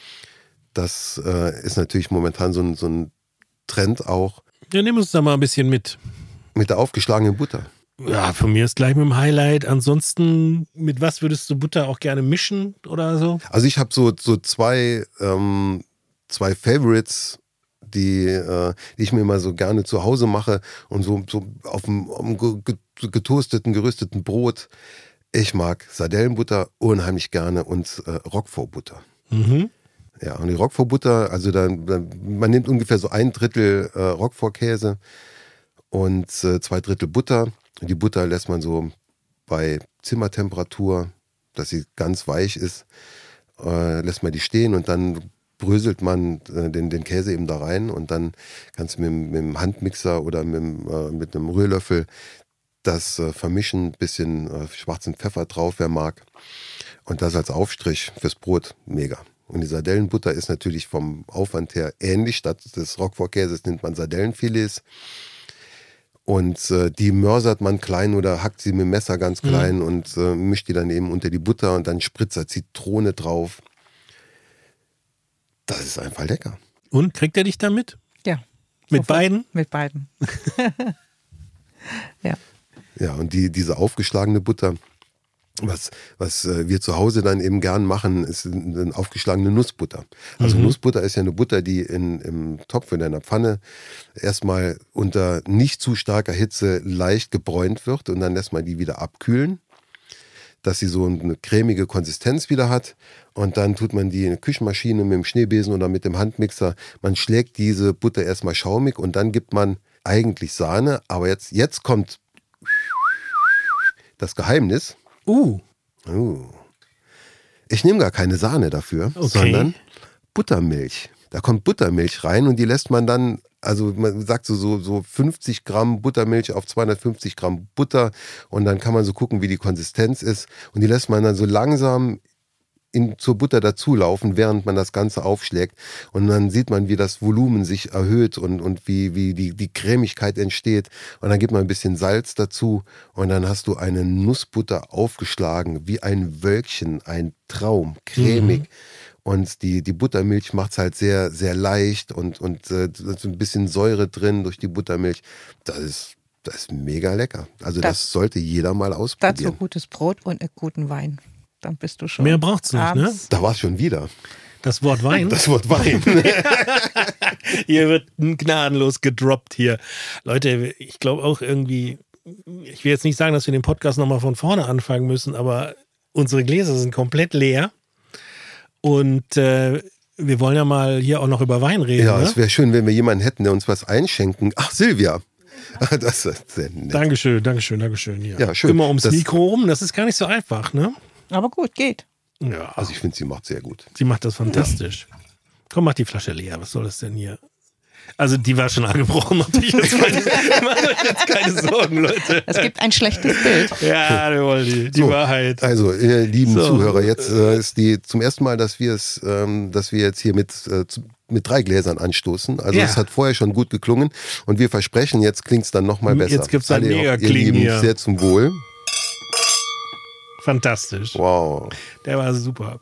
Das äh, ist natürlich momentan so ein, so ein Trend auch. Ja, nehmen wir uns da mal ein bisschen mit. Mit der aufgeschlagenen Butter. Ja, von mir ist gleich mit dem Highlight. Ansonsten, mit was würdest du Butter auch gerne mischen oder so? Also ich habe so, so zwei, ähm, zwei Favorites, die, äh, die ich mir immer so gerne zu Hause mache und so, so auf dem, auf dem getoasteten, gerüsteten Brot. Ich mag Sardellenbutter unheimlich gerne und äh, Roquefort-Butter. Mhm. Ja, und die Roquefort-Butter, also dann, dann, man nimmt ungefähr so ein Drittel äh, Roquefort-Käse und äh, zwei Drittel Butter. Die Butter lässt man so bei Zimmertemperatur, dass sie ganz weich ist, äh, lässt man die stehen und dann bröselt man äh, den, den Käse eben da rein und dann kannst du mit, mit dem Handmixer oder mit, äh, mit einem Rührlöffel das äh, vermischen, bisschen äh, schwarzen Pfeffer drauf, wer mag. Und das als Aufstrich fürs Brot, mega. Und die Sardellenbutter ist natürlich vom Aufwand her ähnlich. Statt des Roquefort-Käses nimmt man Sardellenfilets. Und äh, die mörsert man klein oder hackt sie mit dem Messer ganz klein mhm. und äh, mischt die dann eben unter die Butter und dann spritzt er Zitrone drauf. Das ist einfach lecker. Und kriegt er dich damit? Ja. Mit Sofort. beiden? Mit beiden. Ja. Ja, und die, diese aufgeschlagene Butter, Was, was äh, wir zu Hause dann eben gern machen, ist eine aufgeschlagene Nussbutter. Also Mhm. Nussbutter ist ja eine Butter, die in, im Topf in einer Pfanne erstmal unter nicht zu starker Hitze leicht gebräunt wird und dann lässt man die wieder abkühlen, dass sie so eine cremige Konsistenz wieder hat. Und dann tut man die in eine Küchenmaschine mit dem Schneebesen oder mit dem Handmixer. Man schlägt diese Butter erstmal schaumig und dann gibt man eigentlich Sahne. Aber jetzt, jetzt kommt das Geheimnis. Uh. Oh. Ich nehme gar keine Sahne dafür, Okay. sondern Buttermilch. Da kommt Buttermilch rein und die lässt man dann, also man sagt so, so, so fünfzig Gramm Buttermilch auf zweihundertfünfzig Gramm Butter und dann kann man so gucken, wie die Konsistenz ist und die lässt man dann so langsam in, zur Butter dazulaufen, während man das Ganze aufschlägt und dann sieht man, wie das Volumen sich erhöht und, und wie, wie die, die Cremigkeit entsteht und dann gibt man ein bisschen Salz dazu und dann hast du eine Nussbutter aufgeschlagen, wie ein Wölkchen, ein Traum, cremig. Mhm. Und die, die Buttermilch macht es halt sehr, sehr leicht und, und äh, so ein bisschen Säure drin durch die Buttermilch. Das ist, das ist mega lecker. Also das, das sollte jeder mal ausprobieren. Dazu gutes Brot und einen guten Wein. Dann bist du schon. Mehr braucht's nicht, ne? Da war es schon wieder. Das Wort Wein. Das Wort Wein. Hier wird gnadenlos gedroppt hier. Leute, ich glaube auch irgendwie, ich will jetzt nicht sagen, dass wir den Podcast nochmal von vorne anfangen müssen, aber unsere Gläser sind komplett leer. Und äh, wir wollen ja mal hier auch noch über Wein reden. Ja, ne? Es wäre schön, wenn wir jemanden hätten, der uns was einschenken. Ach, Silvia. Das ist sehr nett. Dankeschön, Dankeschön, Dankeschön. Ja, ja schön. Immer ums das, Mikro rum, das ist gar nicht so einfach, ne? Aber gut, geht. Ja. Also ich finde, sie macht sehr gut. Sie macht das fantastisch. Ja. Komm, mach die Flasche leer. Was soll das denn hier? Also die war schon angebrochen. Macht euch jetzt keine Sorgen, Leute. Es gibt ein schlechtes Bild. Ja, die, die so, Wahrheit. Also, ihr lieben so. Zuhörer, jetzt äh, ist die zum ersten Mal, dass wir es, ähm, dass wir jetzt hier mit äh, zu, mit drei Gläsern anstoßen. Also es ja. hat vorher schon gut geklungen und wir versprechen, jetzt klingt es dann nochmal besser. Jetzt gibt es ein mega Klingen hier. Sehr zum Wohl. Fantastisch. Wow. Der war super.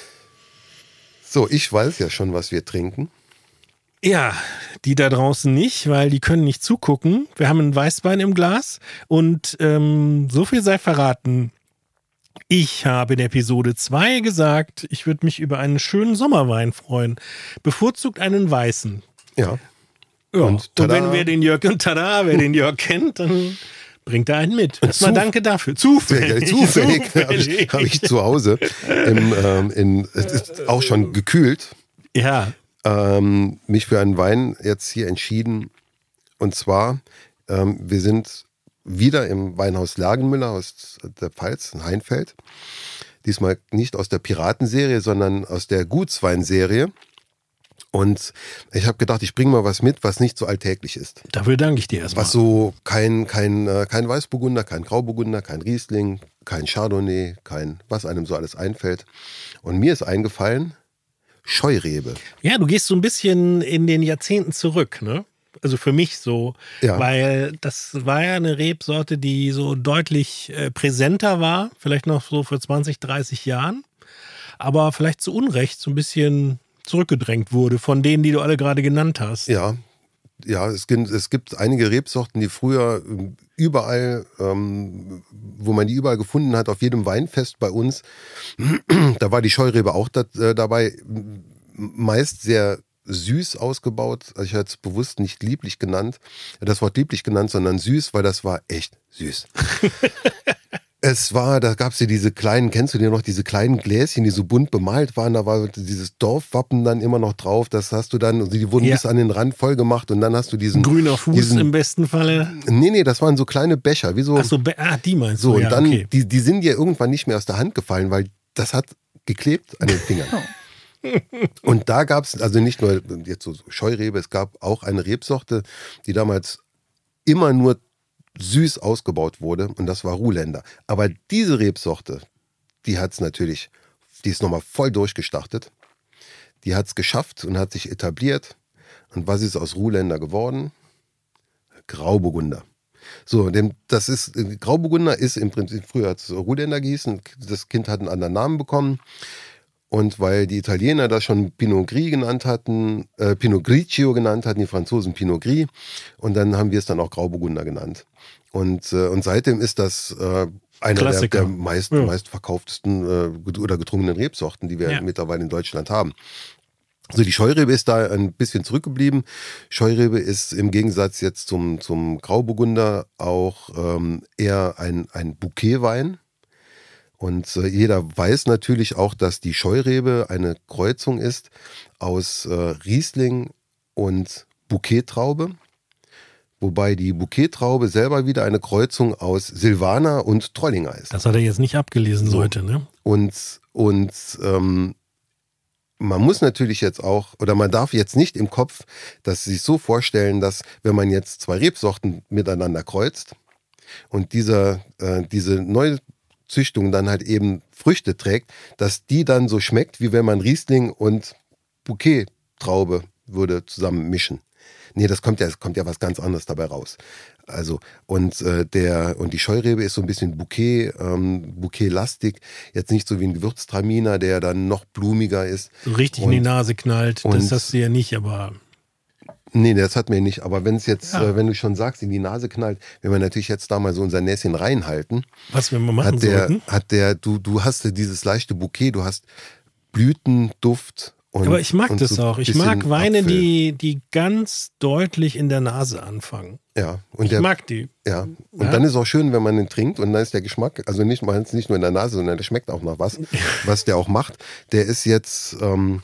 So, ich weiß ja schon, was wir trinken. Ja, die da draußen nicht, weil die können nicht zugucken. Wir haben einen Weißwein im Glas und ähm, so viel sei verraten. Ich habe in Episode zwei gesagt, ich würde mich über einen schönen Sommerwein freuen. Bevorzugt einen weißen. Ja. Ja. Und, und wenn wir den Jörg, und tada, wer den Jörg kennt, dann bringt er einen mit. Erstmal danke dafür. Zufällig. Zufällig, zufällig. habe ich, hab ich zu Hause im, ähm, in, auch schon gekühlt. Ja. Ähm, mich für einen Wein jetzt hier entschieden. Und zwar, ähm, wir sind wieder im Weinhaus Lergenmüller aus der Pfalz, in Heinfeld. Diesmal nicht aus der Piratenserie, sondern aus der Gutsweinserie. Und ich habe gedacht, ich bringe mal was mit, was nicht so alltäglich ist. Dafür danke ich dir erstmal. Was so kein, kein, kein Weißburgunder, kein Grauburgunder, kein Riesling, kein Chardonnay, kein, was einem so alles einfällt. Und mir ist eingefallen, Scheurebe. Ja, du gehst so ein bisschen in den Jahrzehnten zurück, ne? Also für mich so, ja. Weil das war ja eine Rebsorte, die so deutlich äh, präsenter war, vielleicht noch so vor zwanzig, dreißig Jahren, aber vielleicht zu Unrecht so ein bisschen zurückgedrängt wurde von denen, die du alle gerade genannt hast. Ja, ja, es gibt, es gibt einige Rebsorten, die früher überall, ähm, wo man die überall gefunden hat, auf jedem Weinfest bei uns, da war die Scheurebe auch da, äh, dabei, meist sehr süß ausgebaut. Also ich habe es bewusst nicht lieblich genannt, das Wort lieblich genannt, sondern süß, weil das war echt süß. Es war, da gab es ja diese kleinen, kennst du die noch, diese kleinen Gläschen, die so bunt bemalt waren, da war dieses Dorfwappen dann immer noch drauf, das hast du dann, die wurden ja. bis an den Rand voll gemacht und dann hast du diesen... Grüner Fuß diesen, im besten Falle. Nee, nee, das waren so kleine Becher, wie so... Ach so, Be- ah, die meinst du, so, und ja, dann, okay. die, die sind dir irgendwann nicht mehr aus der Hand gefallen, weil das hat geklebt an den Fingern. Und da gab es, also nicht nur jetzt so Scheurebe, es gab auch eine Rebsorte, die damals immer nur süß ausgebaut wurde und das war Ruländer. Aber diese Rebsorte, die hat es natürlich, die ist nochmal voll durchgestartet. Die hat es geschafft und hat sich etabliert. Und was ist aus Ruländer geworden? Grauburgunder. So, dem, das ist, Grauburgunder ist im Prinzip, früher hat es Ruländer gehießen, das Kind hat einen anderen Namen bekommen. Und weil die Italiener das schon Pinot Gris genannt hatten, äh, Pinot Grigio genannt hatten, die Franzosen Pinot Gris. Und dann haben wir es dann auch Grauburgunder genannt. Und, äh, und seitdem ist das äh, einer der, der meist, ja. meistverkauftesten äh, oder getrunkenen Rebsorten, die wir ja. mittlerweile in Deutschland haben. Also die Scheurebe ist da ein bisschen zurückgeblieben. Scheurebe ist im Gegensatz jetzt zum, zum Grauburgunder auch ähm, eher ein, ein Bouquetwein. Und äh, jeder weiß natürlich auch, dass die Scheurebe eine Kreuzung ist aus äh, Riesling und Bouquettraube. Wobei die Bouquettraube selber wieder eine Kreuzung aus Silvaner und Trollinger ist. Das hat er jetzt nicht abgelesen so. heute, ne? Und, und ähm, man muss natürlich jetzt auch, oder man darf jetzt nicht im Kopf das sich so vorstellen, dass wenn man jetzt zwei Rebsorten miteinander kreuzt und dieser, äh, diese Neuzüchtung dann halt eben Früchte trägt, dass die dann so schmeckt, wie wenn man Riesling und Bouquettraube würde zusammen mischen. Nee, das kommt ja, das kommt ja was ganz anderes dabei raus. Also, und äh, der, und die Scheurebe ist so ein bisschen Bouquet, ähm, Bouquet-lastig. Jetzt nicht so wie ein Gewürztraminer, der dann noch blumiger ist. So richtig und, in die Nase knallt, und, das hast du ja nicht, aber. Nee, das hat mir nicht. Aber wenn es jetzt, ja. äh, wenn du schon sagst, in die Nase knallt, wenn wir natürlich jetzt da mal so unser Näschen reinhalten. Was wir mal machen hat der, sollten. Hat der, du, du hast dieses leichte Bouquet, du hast Blütenduft. Und, aber ich mag das so auch. Ich mag Weine, die, die ganz deutlich in der Nase anfangen. Ja. Und ich der, mag die. Ja. Und ja. dann ist es auch schön, wenn man den trinkt und dann ist der Geschmack, also nicht, nicht nur in der Nase, sondern der schmeckt auch nach was, was der auch macht. Der ist jetzt ähm,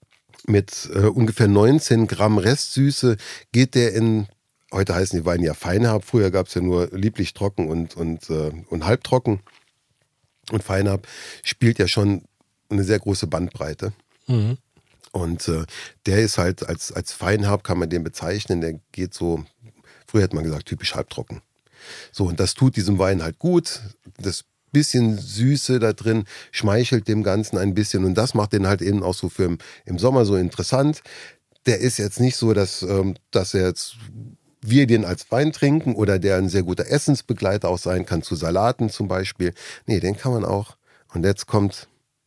mit äh, ungefähr neunzehn Gramm Restsüße, geht der in, heute heißen die Weine ja Feinherb, früher gab es ja nur lieblich trocken und, und, äh, und halbtrocken. Und Feinherb spielt ja schon eine sehr große Bandbreite. Mhm. Und äh, der ist halt als, als Feinherb, kann man den bezeichnen, der geht so, früher hat man gesagt, typisch halbtrocken. So, und das tut diesem Wein halt gut. Das bisschen Süße da drin schmeichelt dem Ganzen ein bisschen und das macht den halt eben auch so für im, im Sommer so interessant. Der ist jetzt nicht so, dass, ähm, dass er jetzt wir den als Wein trinken oder der ein sehr guter Essensbegleiter auch sein kann, zu Salaten zum Beispiel. Nee, den kann man auch. Und jetzt kommt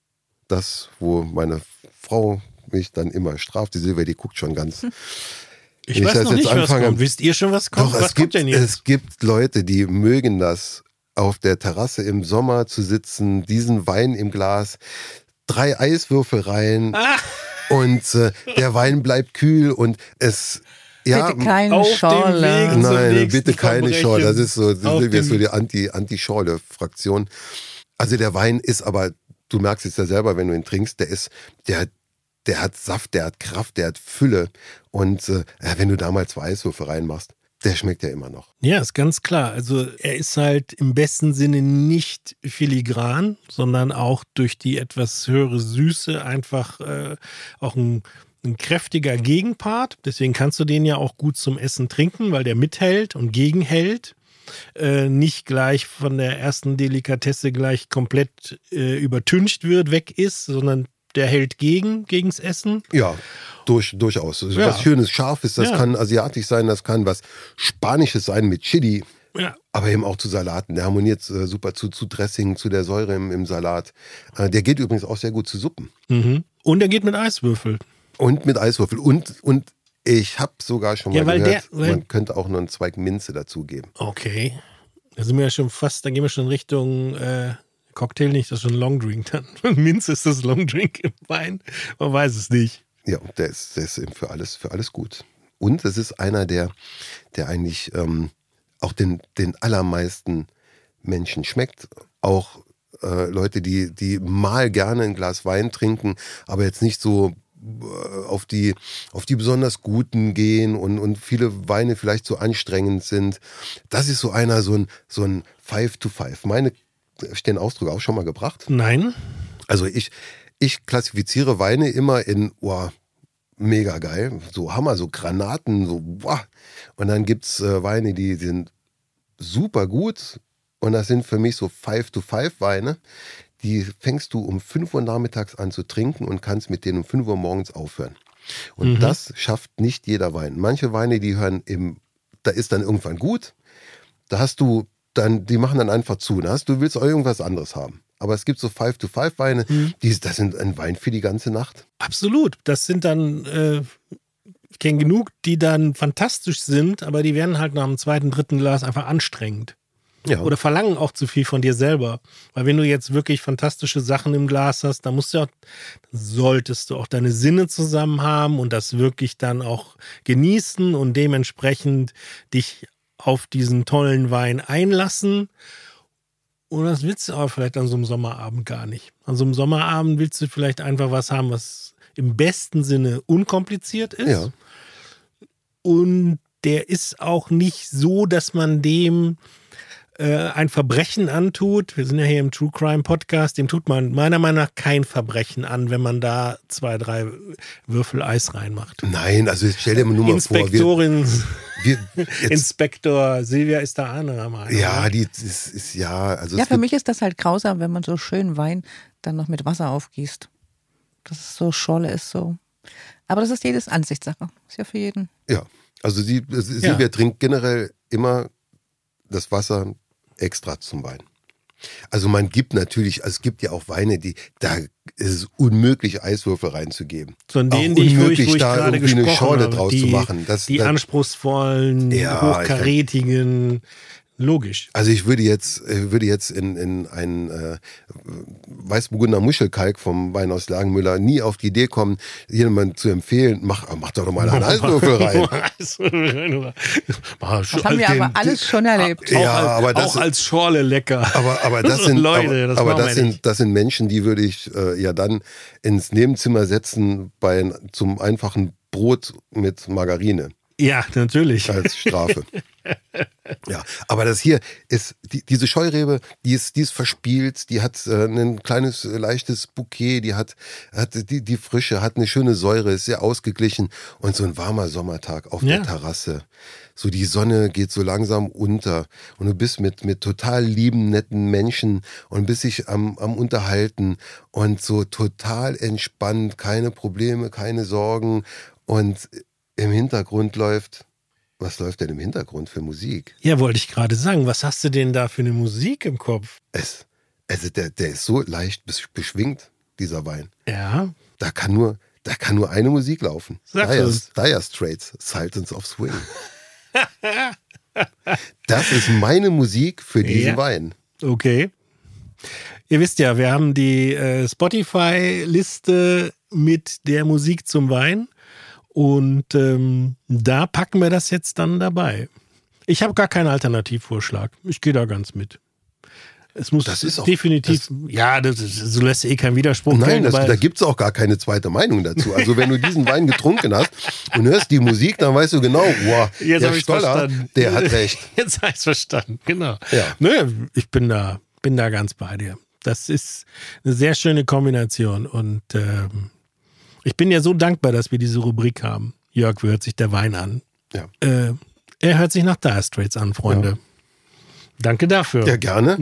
das, wo meine Frau mich dann immer straft. Die Silvia, die guckt schon ganz. Ich, ich weiß noch nicht, was kommt. Wisst ihr schon, was kommt? Doch, was es, gibt, kommt denn jetzt? Es gibt Leute, die mögen das, auf der Terrasse im Sommer zu sitzen, diesen Wein im Glas, drei Eiswürfel rein ah. und äh, der Wein bleibt kühl und es... Ja, bitte keine auf Schorle. Dem Weg Nein, bitte keine Schorle. Das ist so, Silvia ist so die Anti, Anti-Schorle-Fraktion. Also der Wein ist aber, du merkst es ja selber, wenn du ihn trinkst, der ist, der Der hat Saft, der hat Kraft, der hat Fülle. Und äh, wenn du da mal zwei Eiswürfel reinmachst, der schmeckt ja immer noch. Ja, ist ganz klar. Also er ist halt im besten Sinne nicht filigran, sondern auch durch die etwas höhere Süße einfach äh, auch ein, ein kräftiger Gegenpart. Deswegen kannst du den ja auch gut zum Essen trinken, weil der mithält und gegenhält. Äh, nicht gleich von der ersten Delikatesse gleich komplett äh, übertüncht wird, weg ist, sondern der hält gegen, gegens Essen. Ja, durch, durchaus. Ja. Was Schönes, Scharfes, das ja. kann asiatisch sein, das kann was Spanisches sein mit Chili. Ja. Aber eben auch zu Salaten. Der harmoniert äh, super zu, zu Dressing, zu der Säure im, im Salat. Äh, der geht übrigens auch sehr gut zu Suppen. Mhm. Und er geht mit Eiswürfel. Und mit Eiswürfel. Und, und ich habe sogar schon mal ja, weil gehört, der, weil man könnte auch noch einen Zweig Minze dazugeben. Okay. Da sind wir ja schon fast, da gehen wir schon Richtung... Äh Cocktail nicht, das ist schon Longdrink dann. Minze ist das Longdrink im Wein. Man weiß es nicht. Ja, der ist, der ist eben für alles, für alles gut. Und es ist einer, der, der eigentlich ähm, auch den, den allermeisten Menschen schmeckt. Auch äh, Leute, die, die mal gerne ein Glas Wein trinken, aber jetzt nicht so äh, auf die, auf die besonders guten gehen und, und viele Weine vielleicht so anstrengend sind. Das ist so einer, so ein, so ein Five to Five. Meine Habe ich den Ausdruck auch schon mal gebracht? Nein. Also ich, ich klassifiziere Weine immer in, wow, mega geil, so Hammer, so Granaten, so wow. Und dann gibt es äh, Weine, die sind super gut und das sind für mich so Five-to-Five-Weine, die fängst du um fünf Uhr nachmittags an zu trinken und kannst mit denen um fünf Uhr morgens aufhören. Und mhm. das schafft nicht jeder Wein. Manche Weine, die hören im, da ist dann irgendwann gut, da hast du dann, die machen dann einfach zu. Ne? Du willst auch irgendwas anderes haben. aber es gibt so Five-to-Five-Weine, mhm. die, das sind ein Wein für die ganze Nacht. Absolut. Das sind dann, äh, ich kenne genug, die dann fantastisch sind, aber die werden halt nach dem zweiten, dritten Glas einfach anstrengend. Ja. Oder verlangen auch zu viel von dir selber. Weil wenn du jetzt wirklich fantastische Sachen im Glas hast, dann musst du auch, solltest du auch deine Sinne zusammen haben und das wirklich dann auch genießen und dementsprechend dich auf diesen tollen Wein einlassen. Und das willst du aber vielleicht an so einem Sommerabend gar nicht. An so einem Sommerabend willst du vielleicht einfach was haben, was im besten Sinne unkompliziert ist. Ja. Und der ist auch nicht so, dass man dem ein Verbrechen antut. Wir sind ja hier im True Crime Podcast, dem tut man meiner Meinung nach kein Verbrechen an, wenn man da zwei, drei Würfel Eis reinmacht. Nein, also stell dir mal nur mal Inspektorin, vor. Wir, wir, Inspektor Silvia ist da andere Meinung. Ja, die ist, ist ja. Also ja, für mich ist das halt grausam, wenn man so schön Wein dann noch mit Wasser aufgießt. Dass es so Scholle ist, so. Aber das ist jedes Ansichtssache. Ist ja für jeden. Ja, also sie, Silvia ja. trinkt generell immer das Wasser extra zum Wein. Also man gibt natürlich, also es gibt ja auch Weine, die, da ist es unmöglich, Eiswürfel reinzugeben. Von denen, die ich, wo ich, wo ich da gerade irgendwie eine Schorle habe, draus die, zu machen. Das, die das, anspruchsvollen, ja, hochkarätigen, logisch. Also ich würde jetzt, würde jetzt in, in einen äh, Weißburgunder Muschelkalk vom Wein aus Lagenmüller nie auf die Idee kommen, jemandem zu empfehlen, mach, mach doch noch mal einen Eiswürfel rein. Das haben wir aber alles schon erlebt. Ja, auch, aber das, auch als Schorle lecker. Aber, aber das sind, Leute, das aber, aber das, wir sind, das sind Menschen, die würde ich äh, ja dann ins Nebenzimmer setzen bei, zum einfachen Brot mit Margarine. Ja, natürlich. Als Strafe. Ja, aber das hier ist, die, diese Scheurebe, die ist, die ist verspielt, die hat äh, ein kleines, äh, leichtes Bouquet, die hat, hat die, die Frische, hat eine schöne Säure, ist sehr ausgeglichen und so ein warmer Sommertag auf ja. der Terrasse. So die Sonne geht so langsam unter und du bist mit, mit total lieben, netten Menschen und bist dich am, am Unterhalten und so total entspannt, keine Probleme, keine Sorgen und im Hintergrund läuft, was läuft denn im Hintergrund für Musik? Ja, wollte ich gerade sagen, was hast du denn da für eine Musik im Kopf? Es, also der, der ist so leicht beschwingt, dieser Wein. Ja. Da kann nur, da kann nur eine Musik laufen. Sag Dire, Dire Straits, Sultans of Swing. Das ist meine Musik für diesen ja. Wein. Okay. Ihr wisst ja, wir haben die äh, Spotify-Liste mit der Musik zum Wein. Und ähm, da packen wir das jetzt dann dabei. Ich habe gar keinen Alternativvorschlag. Ich gehe da ganz mit. Es muss das ist auch, definitiv, das, ja, das ist, so lässt eh kein Widerspruch. Nein, gehen, das, da gibt es auch gar keine zweite Meinung dazu. Also wenn du diesen Wein getrunken hast und hörst die Musik, dann weißt du genau, wow, jetzt der Stoller, der hat recht. Jetzt habe ich es verstanden, genau. Ja. Nö, ich bin da, bin da ganz bei dir. Das ist eine sehr schöne Kombination und ähm, ich bin ja so dankbar, dass wir diese Rubrik haben. Jörg, wie hört sich der Wein an? Ja. Äh, er hört sich nach Dire Straits an, Freunde. Ja. Danke dafür. Ja, gerne.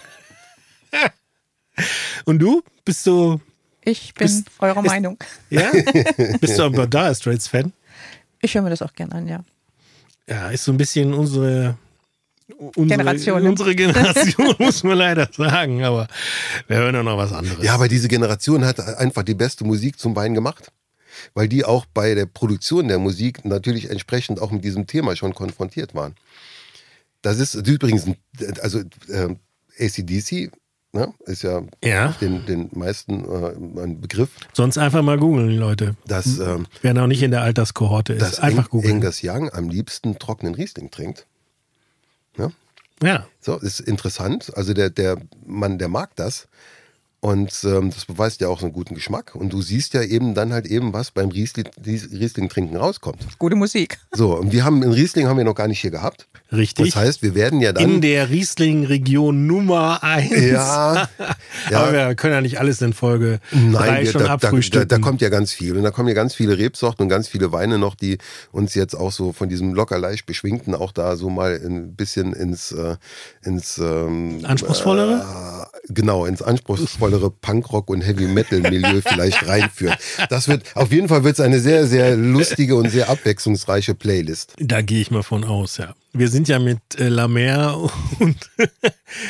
Und du? Bist du... Ich bin bist, eurer ist, Meinung. Ja? Bist du aber Dire Straits Fan? Ich höre mir das auch gerne an, ja. Ja, ist so ein bisschen unsere... Unsere Generation. Unsere Generation, muss man leider sagen, aber wir hören ja noch was anderes. Ja, aber diese Generation hat einfach die beste Musik zum Wein gemacht, weil die auch bei der Produktion der Musik natürlich entsprechend auch mit diesem Thema schon konfrontiert waren. Das ist übrigens, also äh, A C D C, ne, ist ja, ja. Den, den meisten äh, ein Begriff. Sonst einfach mal googeln, Leute. Dass, ähm, wer noch nicht in der Alterskohorte ist, dass einfach googeln. Angus Young am liebsten trockenen Riesling trinkt. Ja. Ja. So, ist interessant. Also der, der Mann, der mag das. Und ähm, das beweist ja auch so einen guten Geschmack. Und du siehst ja eben dann halt eben, was beim Riesling, Riesling trinken rauskommt. Gute Musik. So, und wir haben, einen Riesling haben wir noch gar nicht hier gehabt. Richtig. Das heißt, wir werden ja dann... In der Riesling-Region Nummer eins. Ja, ja. Aber wir können ja nicht alles in Folge Nein, drei wir, schon da, abfrühstücken. Da, da, da kommt ja ganz viel. Und da kommen ja ganz viele Rebsorten und ganz viele Weine noch, die uns jetzt auch so von diesem locker leicht beschwingten auch da so mal ein bisschen ins... Äh, ins ähm, Anspruchsvollere? Äh, genau, ins anspruchsvollere Punkrock- und Heavy-Metal-Milieu vielleicht reinführen. Das wird, auf jeden Fall wird es eine sehr, sehr lustige und sehr abwechslungsreiche Playlist. Da gehe ich mal von aus, ja. Wir sind ja mit äh, La Mer und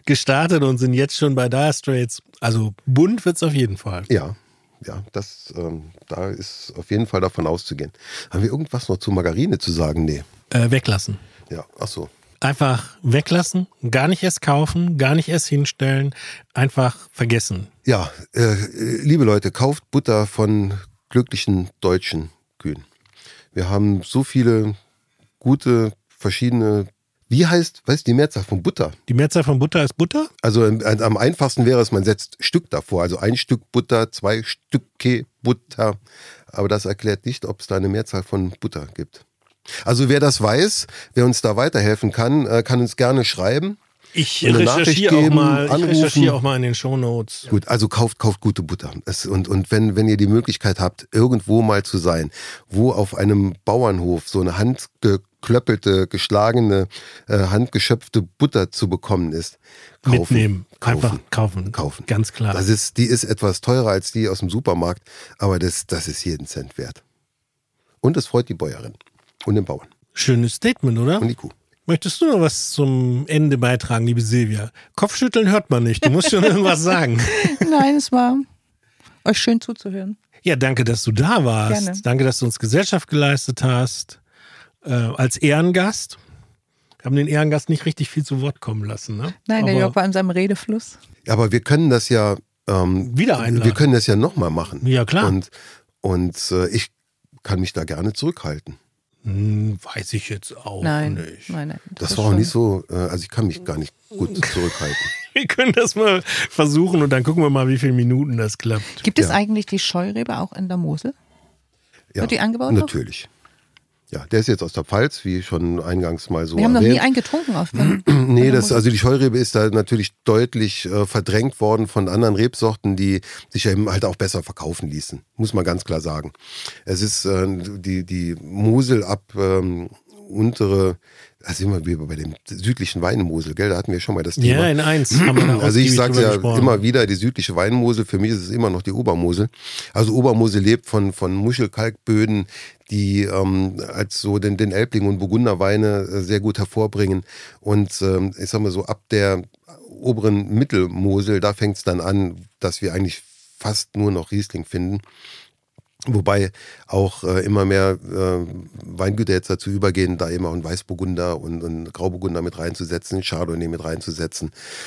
gestartet und sind jetzt schon bei Dire Straits. Also bunt wird's auf jeden Fall. Ja, ja, das, ähm, da ist auf jeden Fall davon auszugehen. Haben wir irgendwas noch zu Margarine zu sagen? Nee. Äh, weglassen. Ja, ach so. Einfach weglassen, gar nicht erst kaufen, gar nicht erst hinstellen, einfach vergessen. Ja, äh, liebe Leute, kauft Butter von glücklichen deutschen Kühen. Wir haben so viele gute, verschiedene, wie heißt, was ist die Mehrzahl von Butter? Die Mehrzahl von Butter ist Butter? Also am einfachsten wäre es, man setzt Stück davor, also ein Stück Butter, zwei Stücke Butter. Aber das erklärt nicht, ob es da eine Mehrzahl von Butter gibt. Also wer das weiß, wer uns da weiterhelfen kann, kann uns gerne schreiben. Ich recherchiere auch mal, ich recherchiere auch mal in den Shownotes. Gut, also kauft, kauft gute Butter. Es, und und wenn, wenn ihr die Möglichkeit habt, irgendwo mal zu sein, wo auf einem Bauernhof so eine handgeklöppelte, geschlagene, äh, handgeschöpfte Butter zu bekommen ist, kaufen. Mitnehmen, kaufen, einfach kaufen. Kaufen. Ganz klar. Das ist, die ist etwas teurer als die aus dem Supermarkt, aber das, das ist jeden Cent wert. Und es freut die Bäuerin und den Bauern. Schönes Statement, oder? Und die Kuh. Möchtest du noch was zum Ende beitragen, liebe Silvia? Kopfschütteln hört man nicht. Du musst schon irgendwas sagen. Nein, es war euch schön zuzuhören. Ja, danke, dass du da warst. Gerne. Danke, dass du uns Gesellschaft geleistet hast. Äh, als Ehrengast. Wir haben den Ehrengast nicht richtig viel zu Wort kommen lassen. Ne? Nein, der Aber Jörg war in seinem Redefluss. Aber wir können das ja ähm, wieder einladen. Wir können das ja nochmal machen. Ja, klar. Und, und äh, ich kann mich da gerne zurückhalten. Hm, weiß ich jetzt auch nein, nicht. Nein, nein. Das, Das war schon. auch nicht so, äh, also ich kann mich gar nicht gut zurückhalten. Wir können das mal versuchen und dann gucken wir mal, wie viele Minuten das klappt. Gibt es Ja. eigentlich die Scheurebe auch in der Mosel? Ja, Wird die angebaut noch? natürlich. Ja, der ist jetzt aus der Pfalz, wie schon eingangs mal so Wir haben noch nie erwähnt. einen getrunken aus dem. Nee, das, also die Scheurebe ist da natürlich deutlich äh, verdrängt worden von anderen Rebsorten, die sich eben halt auch besser verkaufen ließen. Muss man ganz klar sagen. Es ist äh, die, die Mosel ab ähm, untere, da sind wir wieder bei dem südlichen Weinmosel, gell? Da hatten wir schon mal das Thema. Ja, in eins haben wir da Also ich ausgiebig sage drüber ja gesprochen. immer wieder, die südliche Weinmosel, für mich ist es immer noch die Obermosel. Also Obermosel lebt von, von Muschelkalkböden, die ähm, als so den, den Elbling- und Burgunderweine äh, sehr gut hervorbringen. Und ähm, ich sag mal so, ab der oberen Mittelmosel, da fängt es dann an, dass wir eigentlich fast nur noch Riesling finden. Wobei auch äh, immer mehr äh, Weingüter jetzt dazu übergehen, da eben auch einen Weißburgunder und einen Grauburgunder mit reinzusetzen, einen Chardonnay mit reinzusetzen.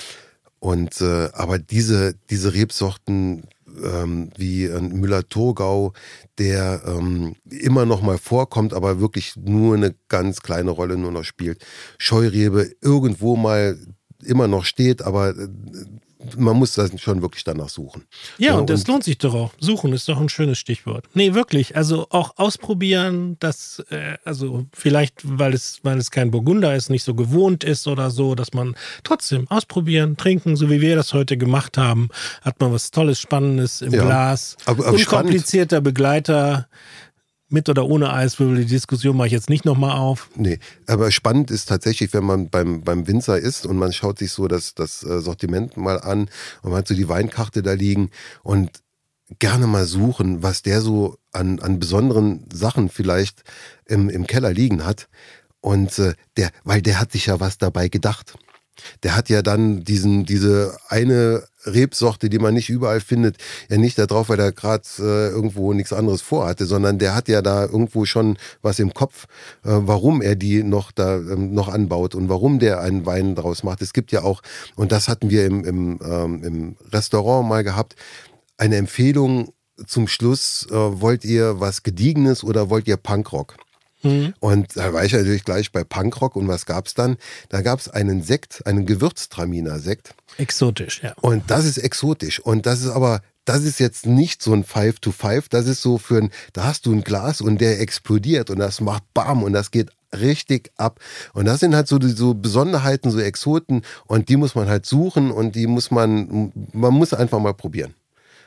Und äh, aber diese, diese Rebsorten ähm, wie ein Müller-Thurgau, der ähm, immer noch mal vorkommt, aber wirklich nur eine ganz kleine Rolle nur noch spielt. Scheurebe irgendwo mal immer noch steht, aber äh, man muss das schon wirklich danach suchen. Ja, Ja, und das und- lohnt sich doch auch. Suchen ist doch ein schönes Stichwort. Nee, wirklich. Also auch ausprobieren, das, äh, also vielleicht, weil es, weil es kein Burgunder ist, nicht so gewohnt ist oder so, dass man trotzdem ausprobieren, trinken, so wie wir das heute gemacht haben, hat man was Tolles, Spannendes im Ja. Glas. Aber- aber Unkomplizierter Begleiter, mit oder ohne Eiswürfel. Die Diskussion mache ich jetzt nicht nochmal auf. Nee, aber spannend ist tatsächlich, wenn man beim, beim Winzer ist und man schaut sich so das, das äh, Sortiment mal an und man hat so die Weinkarte da liegen und gerne mal suchen, was der so an, an besonderen Sachen vielleicht im, im Keller liegen hat. Und äh, der, weil der hat sich ja was dabei gedacht. Der hat ja dann diesen, diese eine Rebsorte, die man nicht überall findet, ja nicht da drauf, weil er gerade äh, irgendwo nichts anderes vorhatte, sondern der hat ja da irgendwo schon was im Kopf, äh, warum er die noch da ähm, noch anbaut und warum der einen Wein draus macht. Es gibt ja auch, und das hatten wir im, im, ähm, im Restaurant mal gehabt, eine Empfehlung zum Schluss, äh, wollt ihr was Gediegenes oder wollt ihr Punkrock? Und da war ich natürlich gleich bei Punkrock und was gab's dann? Da gab's einen Sekt, einen Gewürztraminer-Sekt. Exotisch, ja. Und das ist exotisch. Und das ist aber, das ist jetzt nicht so ein Five to Five. Das ist so für ein, da hast du ein Glas und der explodiert und das macht Bam und das geht richtig ab. Und das sind halt so, so Besonderheiten, so Exoten und die muss man halt suchen und die muss man, man muss einfach mal probieren.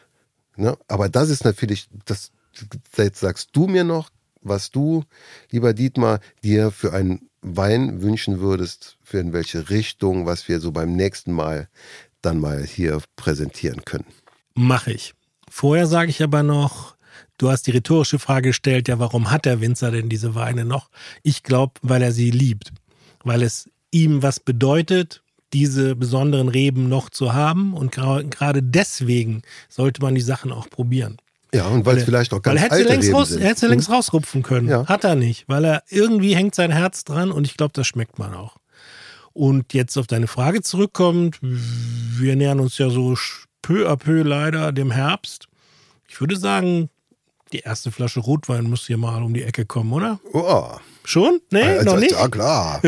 Ne? Aber das ist natürlich, das, jetzt sagst du mir noch, was du, lieber Dietmar, dir für einen Wein wünschen würdest, für in welche Richtung, was wir so beim nächsten Mal dann mal hier präsentieren können. Mache ich. Vorher sage ich aber noch, du hast die rhetorische Frage gestellt, ja, warum hat der Winzer denn diese Weine noch? Ich glaube, weil er sie liebt, weil es ihm was bedeutet, diese besonderen Reben noch zu haben. Und gerade deswegen sollte man die Sachen auch probieren. Ja, und weil es vielleicht auch ganz weil alte längst Reben raus, sind. Er hätte sie längst rausrupfen können. Ja. Hat er nicht, weil er irgendwie hängt sein Herz dran und ich glaube, das schmeckt man auch. Und jetzt auf deine Frage zurückkommt, wir nähern uns ja so peu à peu leider dem Herbst. Ich würde sagen, die erste Flasche Rotwein muss hier mal um die Ecke kommen, oder? Oh. Schon? Nee, also, noch nicht? Ja, klar.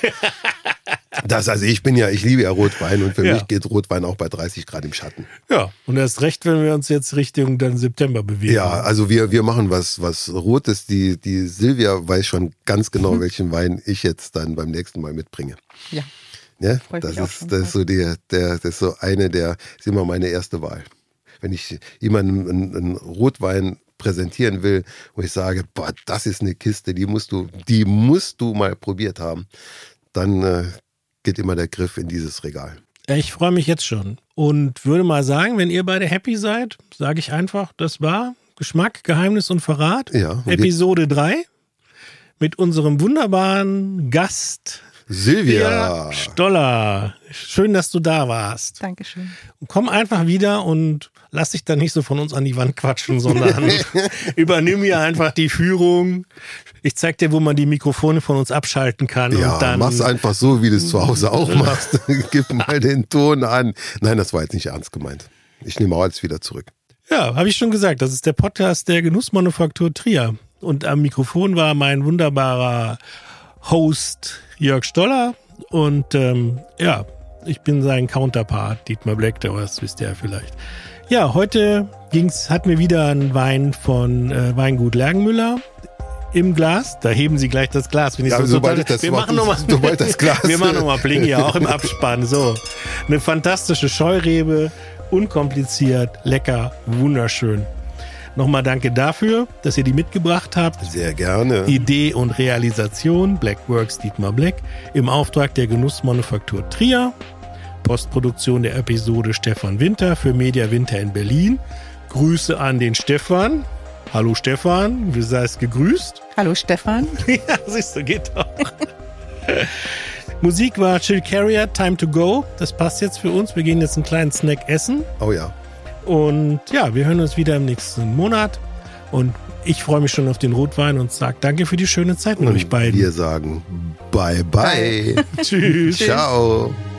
Das, also ich bin ja, ich liebe ja Rotwein und für Ja. mich geht Rotwein auch bei dreißig Grad im Schatten. Ja, und erst recht, wenn wir uns jetzt Richtung dann September bewegen. Ja, also wir, wir machen was, was Rotes. Die, die Silvia weiß schon ganz genau, mhm. welchen Wein ich jetzt dann beim nächsten Mal mitbringe. Ja. Ja, Freut das mich auch ist, schon das ist so die, der, das ist so eine der, ist immer meine erste Wahl. Wenn ich jemandem einen, einen Rotwein präsentieren will, wo ich sage, boah, das ist eine Kiste, die musst du, die musst du mal probiert haben, dann äh, geht immer der Griff in dieses Regal. Ich freue mich jetzt schon und würde mal sagen, wenn ihr beide happy seid, sage ich einfach, das war Geschmack, Geheimnis und Verrat, ja, und Episode drei mit unserem wunderbaren Gast Silvia Stoller. Schön, dass du da warst. Dankeschön. Komm einfach wieder und lass dich dann nicht so von uns an die Wand quatschen, sondern übernimm hier einfach die Führung. Ich zeig dir, wo man die Mikrofone von uns abschalten kann. Ja, und dann mach's einfach so, wie du es zu Hause auch machst. Gib mal den Ton an. Nein, das war jetzt nicht ernst gemeint. Ich nehme auch alles wieder zurück. Ja, habe ich schon gesagt. Das ist der Podcast der Genussmanufaktur Trier. Und am Mikrofon war mein wunderbarer Host Jörg Stoller. Und ähm, ja, ich bin sein Counterpart, Dietmar Black, das wisst ihr ja vielleicht. Ja, heute ging's, hatten wir wieder einen Wein von äh, Weingut Lergenmüller im Glas. Da heben sie gleich das Glas. Wenn ich Ja, so sobald total, ich das wir Wort- machen nochmal sobald das Glas- wir machen nochmal Pling hier, auch im Abspann. So, eine fantastische Scheurebe, unkompliziert, lecker, wunderschön. Nochmal danke dafür, dass ihr die mitgebracht habt. Sehr gerne. Idee und Realisation, Blackworks Dietmar Black, im Auftrag der Genussmanufaktur Trier. Postproduktion der Episode Stefan Winter für Media Winter in Berlin. Grüße an den Stefan. Hallo Stefan, du seist gegrüßt. Hallo Stefan. Ja, siehst du, geht auch. Musik war Chill Carrier, Time to Go. Das passt jetzt für uns. Wir gehen jetzt einen kleinen Snack essen. Oh ja. Und ja, wir hören uns wieder im nächsten Monat. Und ich freue mich schon auf den Rotwein und sage danke für die schöne Zeit mit Und euch beiden. wir sagen bye bye. Tschüss. Ciao.